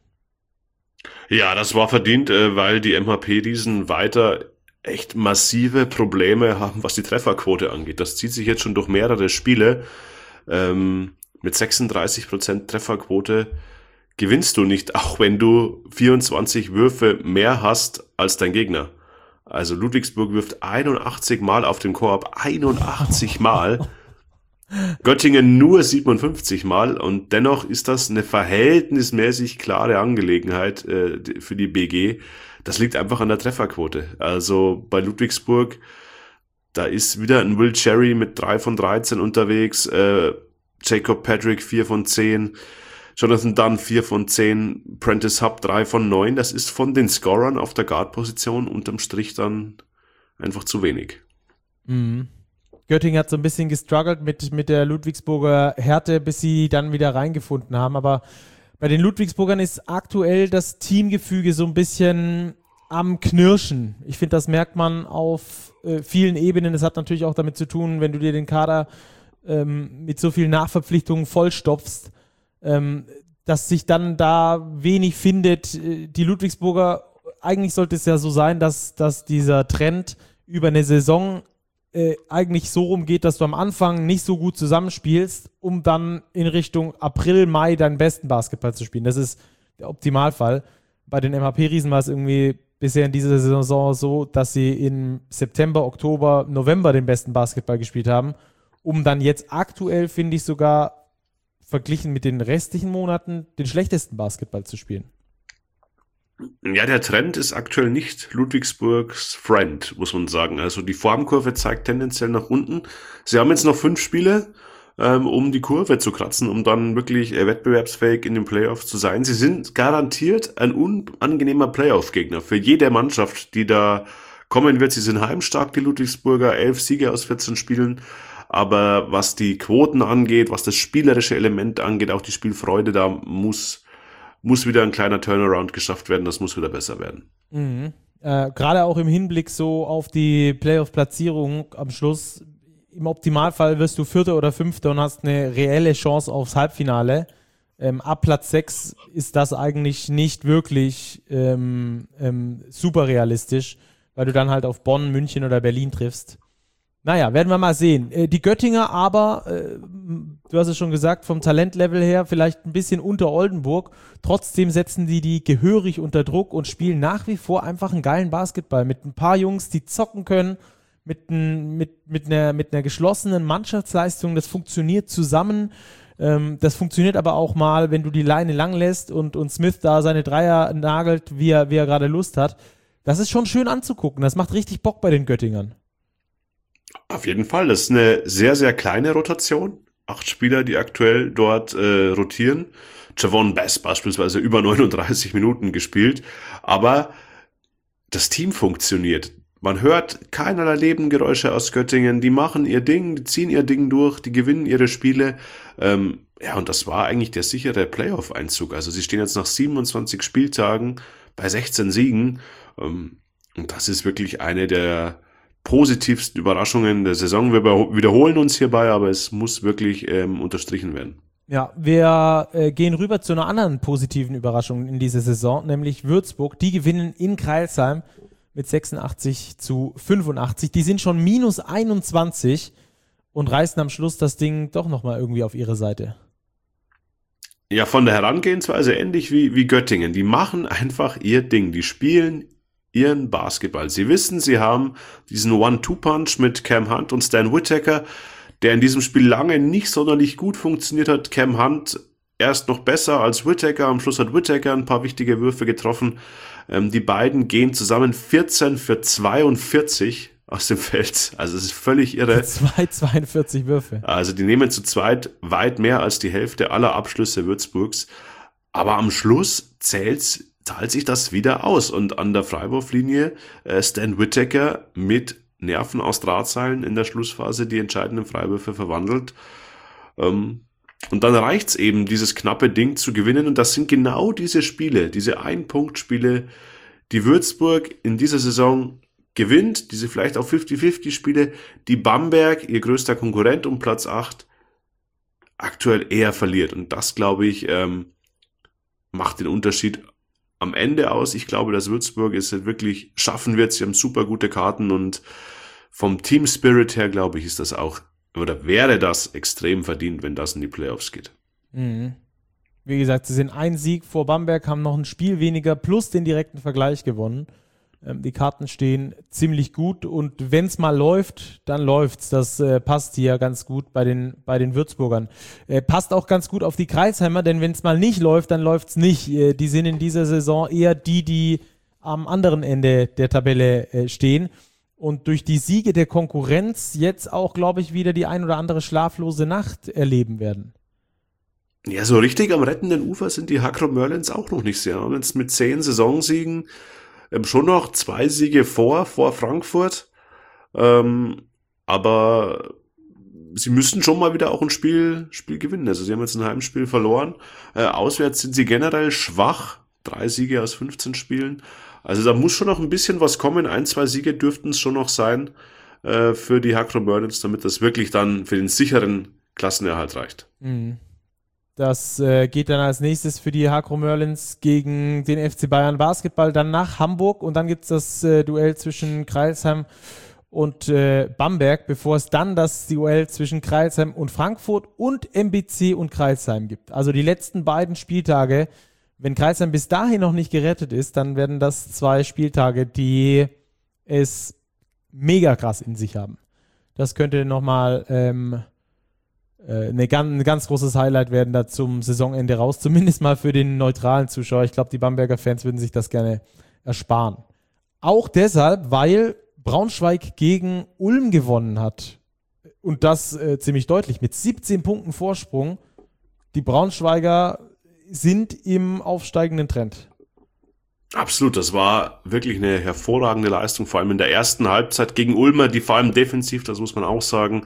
Ja, das war verdient, weil die M H P-Riesen weiter echt massive Probleme haben, was die Trefferquote angeht. Das zieht sich jetzt schon durch mehrere Spiele. Ähm, mit sechsunddreißig Prozent Trefferquote gewinnst du nicht, auch wenn du vierundzwanzig Würfe mehr hast als dein Gegner. Also Ludwigsburg wirft einundachtzig Mal auf den Korb, einundachtzig Mal. Göttingen nur siebenundfünfzig Mal und dennoch ist das eine verhältnismäßig klare Angelegenheit äh, für die B G. Das liegt einfach an der Trefferquote. Also bei Ludwigsburg, da ist wieder ein Will Cherry mit drei von dreizehn unterwegs, äh, Jacob Patrick vier von zehn, Jonathan Dunn vier von zehn, Prentice Hub drei von neun. Das ist von den Scorern auf der Guard-Position unterm Strich dann einfach zu wenig. Mhm. Göttingen hat so ein bisschen gestruggelt mit, mit der Ludwigsburger Härte, bis sie dann wieder reingefunden haben. Aber bei den Ludwigsburgern ist aktuell das Teamgefüge so ein bisschen am Knirschen. Ich finde, das merkt man auf äh, vielen Ebenen. Das hat natürlich auch damit zu tun, wenn du dir den Kader ähm, mit so vielen Nachverpflichtungen vollstopfst, ähm, dass sich dann da wenig findet. Die Ludwigsburger, eigentlich sollte es ja so sein, dass, dass dieser Trend über eine Saison Äh, eigentlich so rumgeht, dass du am Anfang nicht so gut zusammenspielst, um dann in Richtung April, Mai deinen besten Basketball zu spielen. Das ist der Optimalfall. Bei den M H P-Riesen war es irgendwie bisher in dieser Saison so, dass sie im September, Oktober, November den besten Basketball gespielt haben, um dann jetzt aktuell, finde ich, sogar verglichen mit den restlichen Monaten den schlechtesten Basketball zu spielen. Ja, der Trend ist aktuell nicht Ludwigsburgs Friend, muss man sagen. Also die Formkurve zeigt tendenziell nach unten. Sie haben jetzt noch fünf Spiele. ähm, um die Kurve zu kratzen, um dann wirklich äh, wettbewerbsfähig in den Playoffs zu sein. Sie sind garantiert ein unangenehmer Playoff-Gegner für jede Mannschaft, die da kommen wird. Sie sind heimstark, die Ludwigsburger, elf Siege aus vierzehn Spielen. Aber was die Quoten angeht, was das spielerische Element angeht, auch die Spielfreude, da muss, muss wieder ein kleiner Turnaround geschafft werden. Das muss wieder besser werden. Mhm. Äh, gerade auch im Hinblick so auf die Playoff-Platzierung am Schluss. Im Optimalfall wirst du Vierter oder Fünfter und hast eine reelle Chance aufs Halbfinale. Ähm, ab Platz sechs ist das eigentlich nicht wirklich ähm, ähm, super realistisch, weil du dann halt auf Bonn, München oder Berlin triffst. Naja, werden wir mal sehen. Äh, die Göttinger aber, äh, du hast es schon gesagt, vom Talentlevel her vielleicht ein bisschen unter Oldenburg. Trotzdem setzen die die gehörig unter Druck und spielen nach wie vor einfach einen geilen Basketball mit ein paar Jungs, die zocken können, mit, ein, mit, mit, einer, mit einer geschlossenen Mannschaftsleistung. Das funktioniert zusammen. Ähm, das funktioniert aber auch mal, wenn du die Leine lang lässt und, und Smith da seine Dreier nagelt, wie er, wie er gerade Lust hat. Das ist schon schön anzugucken. Das macht richtig Bock bei den Göttingern. Auf jeden Fall. Das ist eine sehr, sehr kleine Rotation. Acht Spieler, die aktuell dort äh, rotieren. Javon Bass beispielsweise über neununddreißig Minuten gespielt. Aber das Team funktioniert. Man hört keinerlei Nebengeräusche aus Göttingen. Die machen ihr Ding, die ziehen ihr Ding durch, die gewinnen ihre Spiele. Ähm, ja, und das war eigentlich der sichere Playoff-Einzug. Also sie stehen jetzt nach siebenundzwanzig Spieltagen bei sechzehn Siegen. Ähm, und das ist wirklich eine der positivsten Überraschungen der Saison. Wir wiederholen uns hierbei, aber es muss wirklich ähm, unterstrichen werden. Ja, wir äh, gehen rüber zu einer anderen positiven Überraschung in dieser Saison, nämlich Würzburg. Die gewinnen in Crailsheim mit sechsundachtzig zu fünfundachtzig. Die sind schon minus einundzwanzig und reißen am Schluss das Ding doch nochmal irgendwie auf ihre Seite. Ja, von der Herangehensweise ähnlich wie, wie Göttingen. Die machen einfach ihr Ding. Die spielen ihren Basketball. Sie wissen, sie haben diesen One-Two-Punch mit Cam Hunt und Stan Whittaker, der in diesem Spiel lange nicht sonderlich gut funktioniert hat. Cam Hunt erst noch besser als Whittaker. Am Schluss hat Whittaker ein paar wichtige Würfe getroffen. Ähm, die beiden gehen zusammen vierzehn für zweiundvierzig aus dem Feld. Also es ist völlig irre. Zwei, zweiundvierzig Würfe. Also die nehmen zu zweit weit mehr als die Hälfte aller Abschlüsse Würzburgs. Aber am Schluss zählt, zahlt sich das wieder aus. Und an der Freiwurflinie äh, Stan Whittaker mit Nerven aus Drahtseilen in der Schlussphase die entscheidenden Freiwürfe verwandelt. Ähm, Und dann reicht's eben, dieses knappe Ding zu gewinnen. Und das sind genau diese Spiele, diese Ein-Punkt-Spiele, die Würzburg in dieser Saison gewinnt, diese vielleicht auch fünfzig fünfzig Spiele, die Bamberg, ihr größter Konkurrent um Platz acht, aktuell eher verliert. Und das, glaube ich, ähm, macht den Unterschied am Ende aus. Ich glaube, dass Würzburg es wirklich schaffen wird. Sie haben super gute Karten und vom Team Spirit her, glaube ich, ist das auch oder wäre das extrem verdient, wenn das in die Playoffs geht. Mhm. Wie gesagt, sie sind ein Sieg vor Bamberg, haben noch ein Spiel weniger plus den direkten Vergleich gewonnen. Ähm, die Karten stehen ziemlich gut und wenn es mal läuft, dann läuft's. Das äh, passt hier ganz gut bei den, bei den Würzburgern. Äh, passt auch ganz gut auf die Crailsheimer, denn wenn es mal nicht läuft, dann läuft's nicht. Äh, die sind in dieser Saison eher die, die am anderen Ende der Tabelle äh, stehen. Und durch die Siege der Konkurrenz jetzt auch, glaube ich, wieder die ein oder andere schlaflose Nacht erleben werden. Ja, so richtig am rettenden Ufer sind die Hakro Merlins auch noch nicht. Sie haben jetzt mit zehn Saisonsiegen ähm, schon noch zwei Siege vor, vor Frankfurt. Ähm, aber sie müssen schon mal wieder auch ein Spiel, Spiel gewinnen. Also sie haben jetzt ein Heimspiel verloren. Äh, auswärts sind sie generell schwach. Drei Siege aus fünfzehn Spielen. Also da muss schon noch ein bisschen was kommen. Ein, zwei Siege dürften es schon noch sein äh, für die Hakro Merlins, damit das wirklich dann für den sicheren Klassenerhalt reicht. Mhm. Das äh, geht dann als nächstes für die Hakro Merlins gegen den F C Bayern Basketball, dann nach Hamburg und dann gibt es das äh, Duell zwischen Crailsheim und äh, Bamberg, bevor es dann das Duell zwischen Crailsheim und Frankfurt und M B C und Crailsheim gibt. Also die letzten beiden Spieltage. Wenn Crailsheim bis dahin noch nicht gerettet ist, dann werden das zwei Spieltage, die es mega krass in sich haben. Das könnte nochmal ähm, äh, eine ganz, ein ganz großes Highlight werden da zum Saisonende raus, zumindest mal für den neutralen Zuschauer. Ich glaube, die Bamberger Fans würden sich das gerne ersparen. Auch deshalb, weil Braunschweig gegen Ulm gewonnen hat. Und das äh, ziemlich deutlich, mit siebzehn Punkten Vorsprung. Die Braunschweiger sind im aufsteigenden Trend. Absolut, das war wirklich eine hervorragende Leistung, vor allem in der ersten Halbzeit gegen Ulmer, die vor allem defensiv, das muss man auch sagen,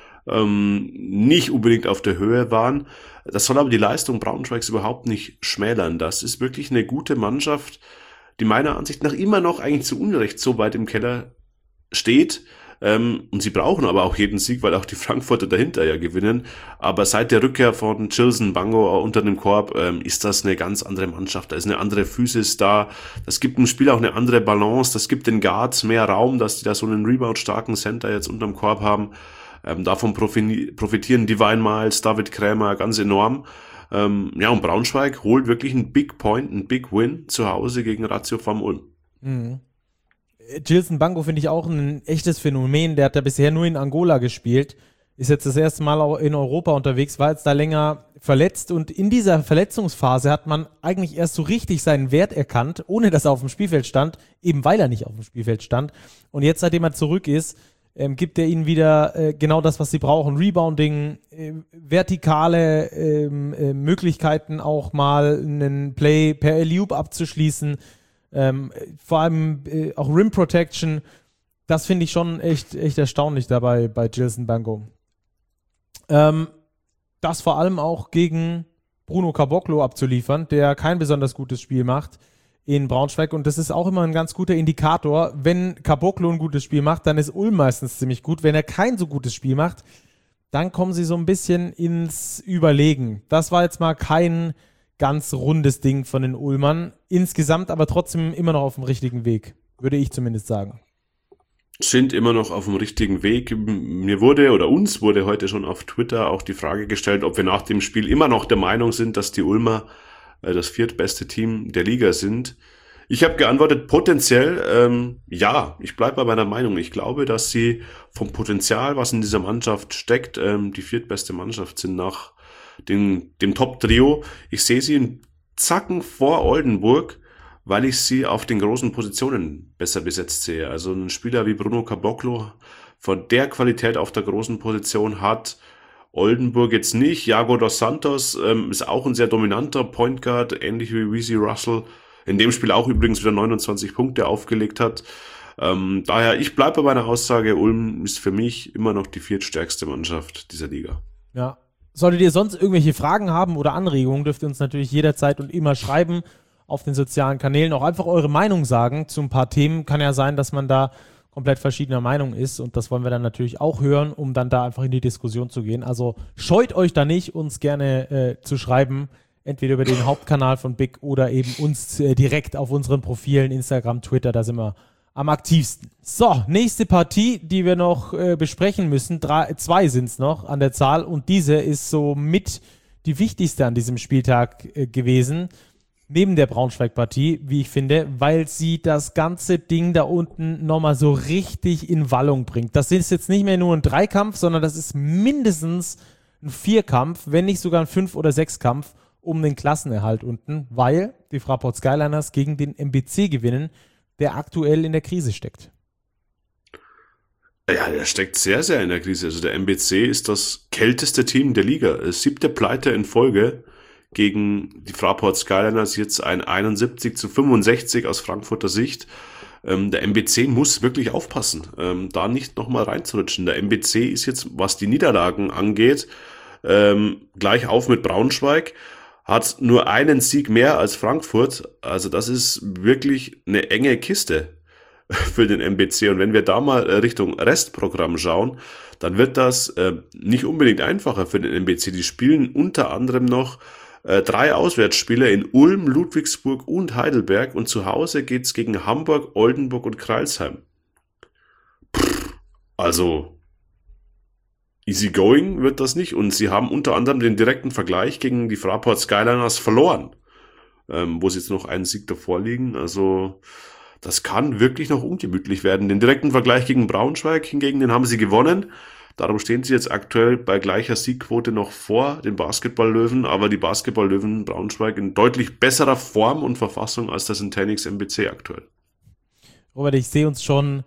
ähm, nicht unbedingt auf der Höhe waren. Das soll aber die Leistung Braunschweigs überhaupt nicht schmälern. Das ist wirklich eine gute Mannschaft, die meiner Ansicht nach immer noch eigentlich zu Unrecht so weit im Keller steht. Ähm, und sie brauchen aber auch jeden Sieg, weil auch die Frankfurter dahinter ja gewinnen. Aber seit der Rückkehr von Gilson Bango unter dem Korb ähm, ist das eine ganz andere Mannschaft. Da ist eine andere Physis da. Das gibt dem Spiel auch eine andere Balance. Das gibt den Guards mehr Raum, dass die da so einen Rebound-starken Center jetzt unterm Korb haben. Ähm, davon profitieren Divine Miles, David Krämer ganz enorm. Ähm, ja, und Braunschweig holt wirklich einen Big Point, einen Big Win zu Hause gegen Ratio Farm Ulm. Mhm. Gilson Bango finde ich auch ein echtes Phänomen. Der hat ja bisher nur in Angola gespielt, ist jetzt das erste Mal auch in Europa unterwegs, war jetzt da länger verletzt und in dieser Verletzungsphase hat man eigentlich erst so richtig seinen Wert erkannt, ohne dass er auf dem Spielfeld stand, eben weil er nicht auf dem Spielfeld stand. Und jetzt, seitdem er zurück ist, ähm, gibt er ihnen wieder äh, genau das, was sie brauchen. Rebounding, äh, vertikale ähm, äh, Möglichkeiten, auch mal einen Play per Alley-Oop abzuschließen. Ähm, vor allem äh, auch Rim Protection, das finde ich schon echt, echt erstaunlich dabei bei Gilson Bango. Ähm, das vor allem auch gegen Bruno Caboclo abzuliefern, der kein besonders gutes Spiel macht in Braunschweig und das ist auch immer ein ganz guter Indikator. Wenn Caboclo ein gutes Spiel macht, dann ist Ulm meistens ziemlich gut. Wenn er kein so gutes Spiel macht, dann kommen sie so ein bisschen ins Überlegen. Das war jetzt mal kein ganz rundes Ding von den Ulmern. Insgesamt aber trotzdem immer noch auf dem richtigen Weg, würde ich zumindest sagen. Sind immer noch auf dem richtigen Weg. Mir wurde oder uns wurde heute schon auf Twitter auch die Frage gestellt, ob wir nach dem Spiel immer noch der Meinung sind, dass die Ulmer äh, das viertbeste Team der Liga sind. Ich habe geantwortet, potenziell ähm, ja, ich bleibe bei meiner Meinung. Ich glaube, dass sie vom Potenzial, was in dieser Mannschaft steckt, ähm, die viertbeste Mannschaft sind nach Den, dem Top-Trio. Ich sehe sie in Zacken vor Oldenburg, weil ich sie auf den großen Positionen besser besetzt sehe. Also ein Spieler wie Bruno Caboclo von der Qualität auf der großen Position hat Oldenburg jetzt nicht. Iago dos Santos ähm, ist auch ein sehr dominanter Point Guard, ähnlich wie Weezy Russell. In dem Spiel auch übrigens wieder neunundzwanzig Punkte aufgelegt hat. Ähm, daher, ich bleibe bei meiner Aussage, Ulm ist für mich immer noch die viertstärkste Mannschaft dieser Liga. Ja. Solltet ihr sonst irgendwelche Fragen haben oder Anregungen, dürft ihr uns natürlich jederzeit und immer schreiben auf den sozialen Kanälen. Auch einfach eure Meinung sagen zu ein paar Themen. Kann ja sein, dass man da komplett verschiedener Meinung ist und das wollen wir dann natürlich auch hören, um dann da einfach in die Diskussion zu gehen. Also scheut euch da nicht, uns gerne äh, zu schreiben, entweder über den Hauptkanal von Big oder eben uns äh, direkt auf unseren Profilen, Instagram, Twitter, da sind wir am aktivsten. So, nächste Partie, die wir noch äh, besprechen müssen. Drei, zwei sind es noch an der Zahl und diese ist so mit die wichtigste an diesem Spieltag äh, gewesen. Neben der Braunschweig-Partie, wie ich finde, weil sie das ganze Ding da unten nochmal so richtig in Wallung bringt. Das ist jetzt nicht mehr nur ein Dreikampf, sondern das ist mindestens ein Vierkampf, wenn nicht sogar ein Fünf- oder Sechskampf um den Klassenerhalt unten, weil die Fraport Skyliners gegen den M B C gewinnen, der aktuell in der Krise steckt. Ja, der steckt sehr, sehr in der Krise. Also der M B C ist das kälteste Team der Liga. Siebte Pleite in Folge gegen die Fraport Skyliners, jetzt ein einundsiebzig zu fünfundsechzig aus Frankfurter Sicht. Ähm, der M B C muss wirklich aufpassen, ähm, da nicht nochmal reinzurutschen. Der M B C ist jetzt, was die Niederlagen angeht, ähm, gleich auf mit Braunschweig, hat nur einen Sieg mehr als Frankfurt. Also das ist wirklich eine enge Kiste für den M B C. Und wenn wir da mal Richtung Restprogramm schauen, dann wird das äh, nicht unbedingt einfacher für den M B C. Die spielen unter anderem noch äh, drei Auswärtsspiele in Ulm, Ludwigsburg und Heidelberg. Und zu Hause geht's gegen Hamburg, Oldenburg und Crailsheim. Pff, also easy going wird das nicht. Und sie haben unter anderem den direkten Vergleich gegen die Fraport Skyliners verloren, ähm, wo sie jetzt noch einen Sieg davor liegen. Also das kann wirklich noch ungemütlich werden. Den direkten Vergleich gegen Braunschweig hingegen, den haben sie gewonnen. Darum stehen sie jetzt aktuell bei gleicher Siegquote noch vor den Basketball-Löwen. Aber die Basketball-Löwen Braunschweig in deutlich besserer Form und Verfassung als das Intenix M B C aktuell. Robert, ich sehe uns schon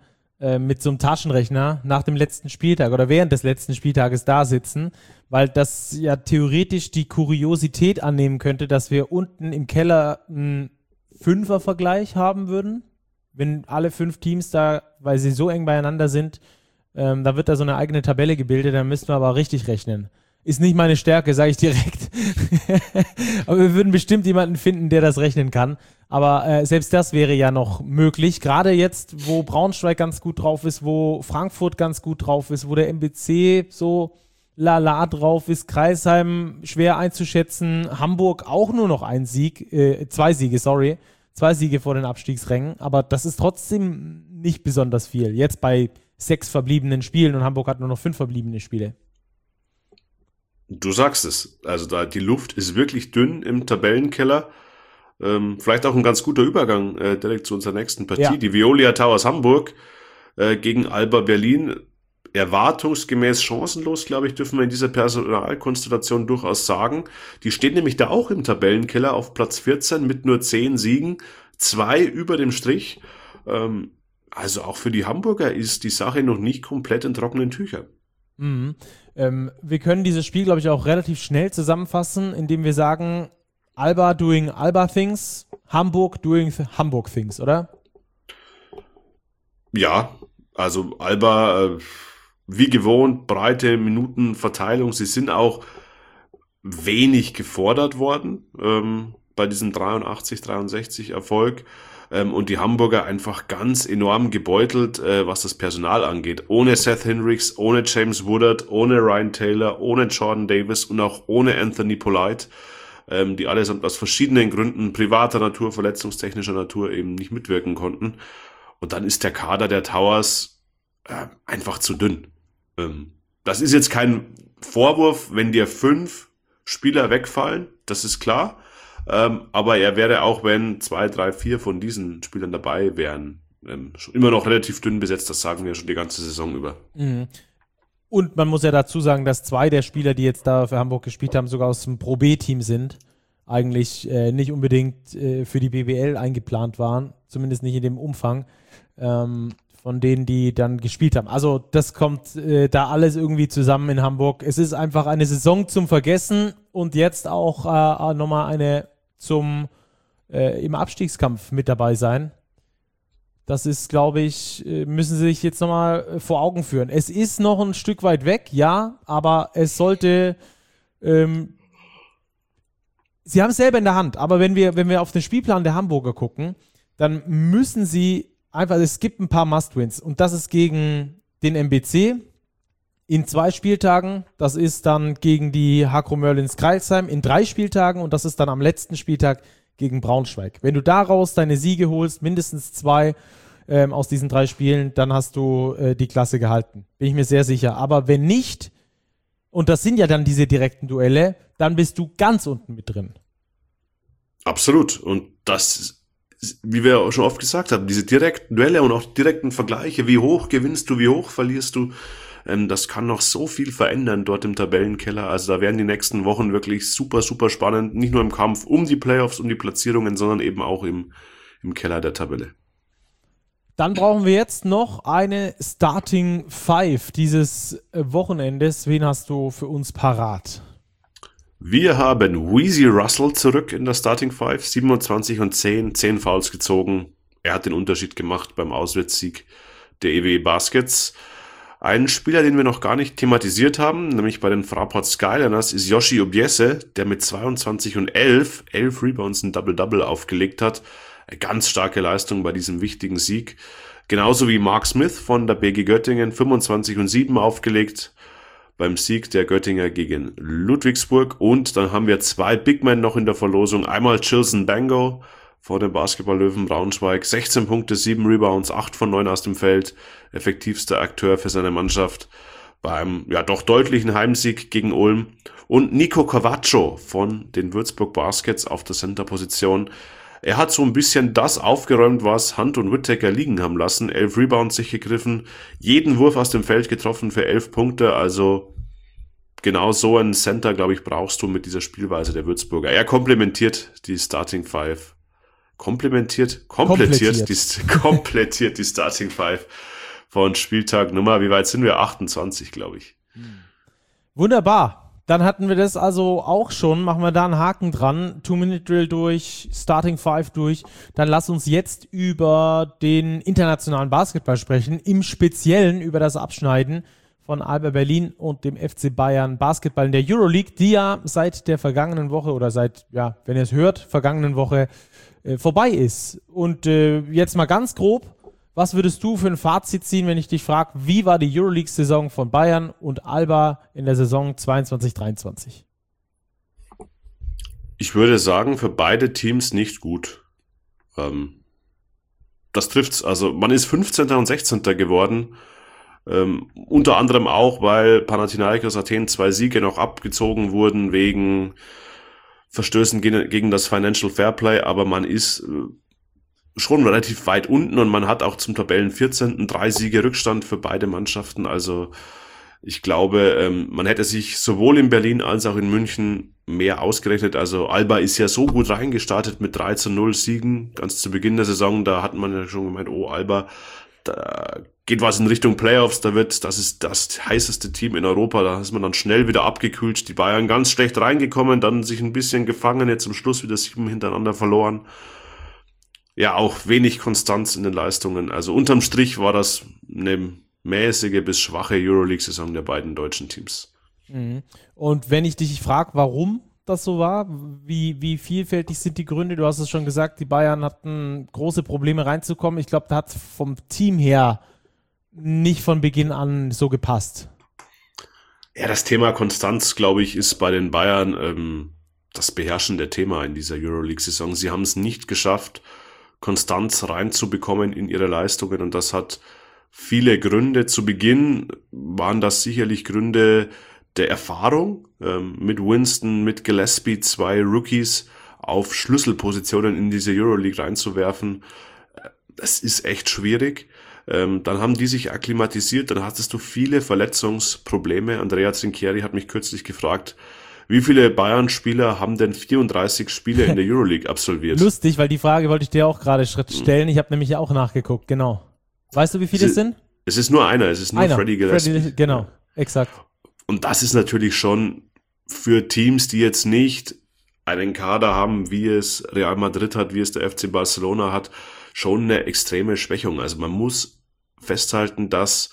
äh, mit so einem Taschenrechner nach dem letzten Spieltag oder während des letzten Spieltages da sitzen, weil das ja theoretisch die Kuriosität annehmen könnte, dass wir unten im Keller einen Fünfer-Vergleich haben würden, wenn alle fünf Teams da, weil sie so eng beieinander sind, ähm, da wird da so eine eigene Tabelle gebildet, dann müssten wir aber richtig rechnen. Ist nicht meine Stärke, sage ich direkt. Aber wir würden bestimmt jemanden finden, der das rechnen kann. Aber äh, selbst das wäre ja noch möglich. Gerade jetzt, wo Braunschweig ganz gut drauf ist, wo Frankfurt ganz gut drauf ist, wo der M B C so lala drauf ist, Kreisheim schwer einzuschätzen, Hamburg auch nur noch ein Sieg, äh, zwei Siege, sorry, zwei Siege vor den Abstiegsrängen. Aber das ist trotzdem nicht besonders viel. Jetzt bei sechs verbliebenen Spielen und Hamburg hat nur noch fünf verbliebene Spiele. Du sagst es, also da die Luft ist wirklich dünn im Tabellenkeller. Ähm, vielleicht auch ein ganz guter Übergang äh, direkt zu unserer nächsten Partie. Ja. Die Veolia Towers Hamburg äh, gegen Alba Berlin. Erwartungsgemäß chancenlos, glaube ich, dürfen wir in dieser Personalkonstellation durchaus sagen. Die stehen nämlich da auch im Tabellenkeller auf Platz vierzehn mit nur zehn Siegen, zwei über dem Strich. Ähm, also auch für die Hamburger ist die Sache noch nicht komplett in trockenen Tüchern. Mhm. Ähm, wir können dieses Spiel, glaube ich, auch relativ schnell zusammenfassen, indem wir sagen, Alba doing Alba things, Hamburg doing Hamburg things, oder? Ja, also Alba, äh, wie gewohnt, breite Minutenverteilung. Sie sind auch wenig gefordert worden ähm, bei diesem dreiundachtzig dreiundsechzig Erfolg. Und die Hamburger einfach ganz enorm gebeutelt, äh, was das Personal angeht. Ohne Seth Hendricks, ohne James Woodard, ohne Ryan Taylor, ohne Jordan Davis und auch ohne Anthony Polite, ähm, die allesamt aus verschiedenen Gründen, privater Natur, verletzungstechnischer Natur eben nicht mitwirken konnten. Und dann ist der Kader der Towers äh, einfach zu dünn. Ähm, das ist jetzt kein Vorwurf, wenn dir fünf Spieler wegfallen, das ist klar. Ähm, aber er wäre auch, wenn zwei, drei, vier von diesen Spielern dabei wären, ähm, schon immer noch relativ dünn besetzt, das sagen wir schon die ganze Saison über. Mhm. Und man muss ja dazu sagen, dass zwei der Spieler, die jetzt da für Hamburg gespielt haben, sogar aus dem Pro-B-Team sind, eigentlich äh, nicht unbedingt äh, für die B B L eingeplant waren, zumindest nicht in dem Umfang, ähm, von denen, die dann gespielt haben. Also das kommt äh, da alles irgendwie zusammen in Hamburg. Es ist einfach eine Saison zum Vergessen und jetzt auch äh, nochmal eine zum äh, im Abstiegskampf mit dabei sein. Das ist, glaube ich, äh, müssen Sie sich jetzt nochmal äh, vor Augen führen. Es ist noch ein Stück weit weg, ja, aber es sollte ähm, Sie haben es selber in der Hand, aber wenn wir, wenn wir auf den Spielplan der Hamburger gucken, dann müssen Sie einfach, es gibt ein paar Must-Wins und das ist gegen den M B C in zwei Spieltagen, das ist dann gegen die Hakro Merlins Kreilsheim in drei Spieltagen und das ist dann am letzten Spieltag gegen Braunschweig. Wenn du daraus deine Siege holst, mindestens zwei ähm, aus diesen drei Spielen, dann hast du äh, die Klasse gehalten. Bin ich mir sehr sicher. Aber wenn nicht, und das sind ja dann diese direkten Duelle, dann bist du ganz unten mit drin. Absolut. Und das, wie wir auch schon oft gesagt haben, diese direkten Duelle und auch direkten Vergleiche, wie hoch gewinnst du, wie hoch verlierst du, ähm, das kann noch so viel verändern dort im Tabellenkeller. Also da werden die nächsten Wochen wirklich super, super spannend. Nicht nur im Kampf um die Playoffs, um die Platzierungen, sondern eben auch im, im Keller der Tabelle. Dann brauchen wir jetzt noch eine Starting Five dieses Wochenendes. Wen hast du für uns parat? Wir haben Weezy Russell zurück in der Starting Five, siebenundzwanzig und zehn, zehn Fouls gezogen. Er hat den Unterschied gemacht beim Auswärtssieg der E W E Baskets. Ein Spieler, den wir noch gar nicht thematisiert haben, nämlich bei den Fraport Skyliners, ist Yoshi Obiese, der mit zweiundzwanzig und elf, elf Rebounds ein Double-Double aufgelegt hat. Eine ganz starke Leistung bei diesem wichtigen Sieg. Genauso wie Mark Smith von der B G Göttingen, fünfundzwanzig und sieben aufgelegt beim Sieg der Göttinger gegen Ludwigsburg. Und dann haben wir zwei Big Men noch in der Verlosung. Einmal Chilson Bango vor dem Basketball-Löwen Braunschweig. sechzehn Punkte, sieben Rebounds, acht von neun aus dem Feld. Effektivster Akteur für seine Mannschaft beim ja doch deutlichen Heimsieg gegen Ulm. Und Nico Cavaccio von den Würzburg Baskets auf der Center-Position. Er hat so ein bisschen das aufgeräumt, was Hunt und Whittaker liegen haben lassen. Elf Rebounds sich gegriffen, jeden Wurf aus dem Feld getroffen für elf Punkte. Also genau so einen Center, glaube ich, brauchst du mit dieser Spielweise der Würzburger. Er komplementiert die Starting Five. Komplementiert? Komplettiert, komplettiert. Die, komplettiert die Starting Five von Spieltag Nummer, wie weit sind wir? achtundzwanzig, glaube ich. Wunderbar. Dann hatten wir das also auch schon. Machen wir da einen Haken dran. Two-Minute-Drill durch, Starting Five durch. Dann lass uns jetzt über den internationalen Basketball sprechen. Im Speziellen über das Abschneiden von Alba Berlin und dem F C Bayern Basketball in der Euroleague, die ja seit der vergangenen Woche oder seit, ja, wenn ihr es hört, vergangenen Woche äh, vorbei ist. Und äh, jetzt mal ganz grob, was würdest du für ein Fazit ziehen, wenn ich dich frage, wie war die Euroleague-Saison von Bayern und Alba in der Saison zweiundzwanzig dreiundzwanzig? Ich würde sagen, für beide Teams nicht gut. Ähm, das trifft's. Also man ist fünfzehnter und sechzehnter geworden. Ähm, unter anderem auch, weil Panathinaikos Athen zwei Siege noch abgezogen wurden wegen Verstößen gegen, gegen das Financial Fairplay. Aber man ist äh, schon relativ weit unten und man hat auch zum Tabellen vierzehnten drei Siege Rückstand für beide Mannschaften. Also ich glaube, man hätte sich sowohl in Berlin als auch in München mehr ausgerechnet. Also Alba ist ja so gut reingestartet mit drei zu null Siegen. Ganz zu Beginn der Saison, da hat man ja schon gemeint, oh Alba, da geht was in Richtung Playoffs, da wird, das ist das heißeste Team in Europa. Da ist man dann schnell wieder abgekühlt. Die Bayern ganz schlecht reingekommen, dann sich ein bisschen gefangen, jetzt zum Schluss wieder sieben hintereinander verloren. Ja, auch wenig Konstanz in den Leistungen. Also unterm Strich war das eine mäßige bis schwache Euroleague-Saison der beiden deutschen Teams. Mhm. Und wenn ich dich frage, warum das so war, wie, wie vielfältig sind die Gründe? Du hast es schon gesagt, die Bayern hatten große Probleme reinzukommen. Ich glaube, da hat vom Team her nicht von Beginn an so gepasst. Ja, das Thema Konstanz, glaube ich, ist bei den Bayern ähm, das beherrschende Thema in dieser Euroleague-Saison. Sie haben es nicht geschafft, Konstanz reinzubekommen in ihre Leistungen und das hat viele Gründe. Zu Beginn waren das sicherlich Gründe der Erfahrung, ähm, mit Winston, mit Gillespie, zwei Rookies auf Schlüsselpositionen in diese Euroleague reinzuwerfen. Das ist echt schwierig. Ähm, dann haben die sich akklimatisiert, dann hattest du viele Verletzungsprobleme. Andrea Trinchieri hat mich kürzlich gefragt, wie viele Bayern-Spieler haben denn vierunddreißig Spiele in der Euroleague absolviert? Lustig, weil die Frage wollte ich dir auch gerade stellen. Ich habe nämlich auch nachgeguckt, genau. Weißt du, wie viele es, es sind? Es ist nur einer, es ist nur einer. Freddie Gillespie. Freddy, genau, ja. Exakt. Und das ist natürlich schon für Teams, die jetzt nicht einen Kader haben, wie es Real Madrid hat, wie es der F C Barcelona hat, schon eine extreme Schwächung. Also man muss festhalten, dass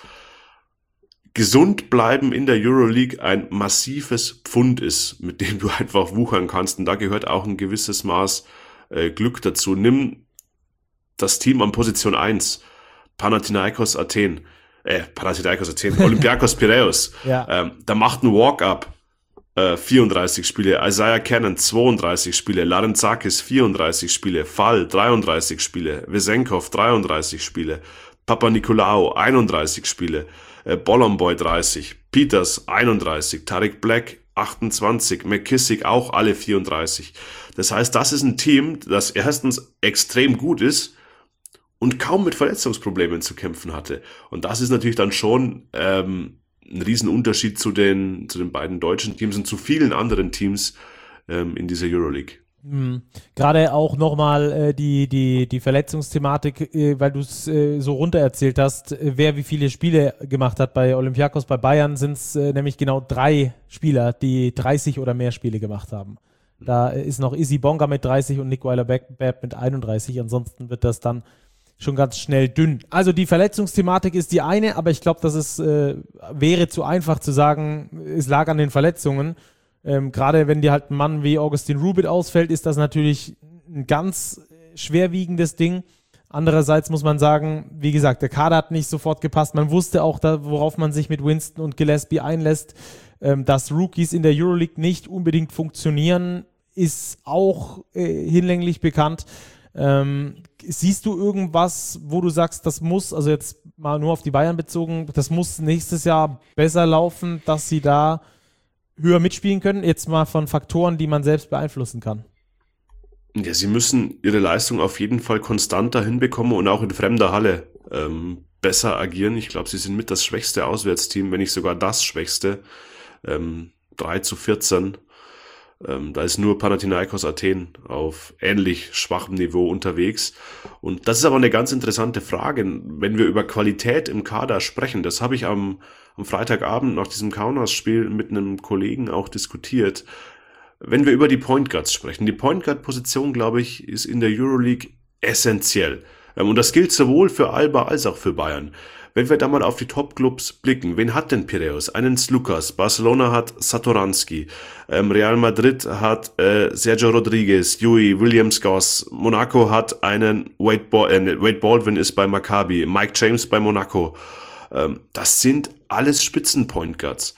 gesund bleiben in der Euroleague ein massives Pfund ist, mit dem du einfach wuchern kannst. Und da gehört auch ein gewisses Maß äh, Glück dazu. Nimm das Team an Position eins, Panathinaikos Athen, äh, Panathinaikos Athen, Olympiakos Piräus. Ja. Ähm, da macht ein Walk-Up äh, vierunddreißig Spiele, Isaiah Cannon zweiunddreißig Spiele, Larenzakis vierunddreißig Spiele, Fall dreiunddreißig Spiele, Vesenkov dreiunddreißig Spiele, Papanikolaou einunddreißig Spiele, äh, Bolomboy dreißig, Peters einunddreißig, Tariq Black achtundzwanzig, McKissick auch alle vierunddreißig. Das heißt, das ist ein Team, das erstens extrem gut ist und kaum mit Verletzungsproblemen zu kämpfen hatte. Und das ist natürlich dann schon ähm, ein Riesenunterschied zu den, zu den beiden deutschen Teams und zu vielen anderen Teams ähm, in dieser Euroleague. Mhm. Gerade auch nochmal äh, die, die, die Verletzungsthematik, äh, weil du es äh, so runter erzählt hast, äh, wer wie viele Spiele gemacht hat. Bei Olympiakos, bei Bayern sind es äh, nämlich genau drei Spieler, die dreißig oder mehr Spiele gemacht haben. Da äh, ist noch Izzy Bonga mit dreißig und Nick Weiler-Beck mit einunddreißig. Ansonsten wird das dann schon ganz schnell dünn. Also die Verletzungsthematik ist die eine, aber ich glaube, das ist, äh, wäre zu einfach zu sagen, es lag an den Verletzungen. Ähm, gerade wenn dir halt ein Mann wie Augustin Rubit ausfällt, ist das natürlich ein ganz schwerwiegendes Ding. Andererseits muss man sagen, wie gesagt, der Kader hat nicht sofort gepasst. Man wusste auch, da, worauf man sich mit Winston und Gillespie einlässt. Ähm, dass Rookies in der Euroleague nicht unbedingt funktionieren, ist auch äh, hinlänglich bekannt. Ähm, siehst du irgendwas, wo du sagst, das muss, also jetzt mal nur auf die Bayern bezogen, das muss nächstes Jahr besser laufen, dass sie da höher mitspielen können? Jetzt mal von Faktoren, die man selbst beeinflussen kann. Ja, sie müssen ihre Leistung auf jeden Fall konstanter hinbekommen und auch in fremder Halle ähm, besser agieren. Ich glaube, sie sind mit das schwächste Auswärtsteam, wenn nicht sogar das schwächste. Ähm, drei zu vierzehn. Ähm, da ist nur Panathinaikos Athen auf ähnlich schwachem Niveau unterwegs. Und das ist aber eine ganz interessante Frage, wenn wir über Qualität im Kader sprechen. Das habe ich am, am Freitagabend nach diesem Kaunas-Spiel mit einem Kollegen auch diskutiert. Wenn wir über die Point Guards sprechen, die Point Guard-Position, glaube ich, ist in der Euroleague essentiell. Und das gilt sowohl für Alba als auch für Bayern. Wenn wir da mal auf die Top-Clubs blicken, wen hat denn Piraeus? Einen Slukas, Barcelona hat Satoranski, ähm, Real Madrid hat äh, Sergio Rodriguez, Yui, Williams Goss, Monaco hat einen Wade, Bal- äh, Wade Baldwin ist bei Maccabi, Mike James bei Monaco. Ähm, das sind alles Spitzen-Point Guards.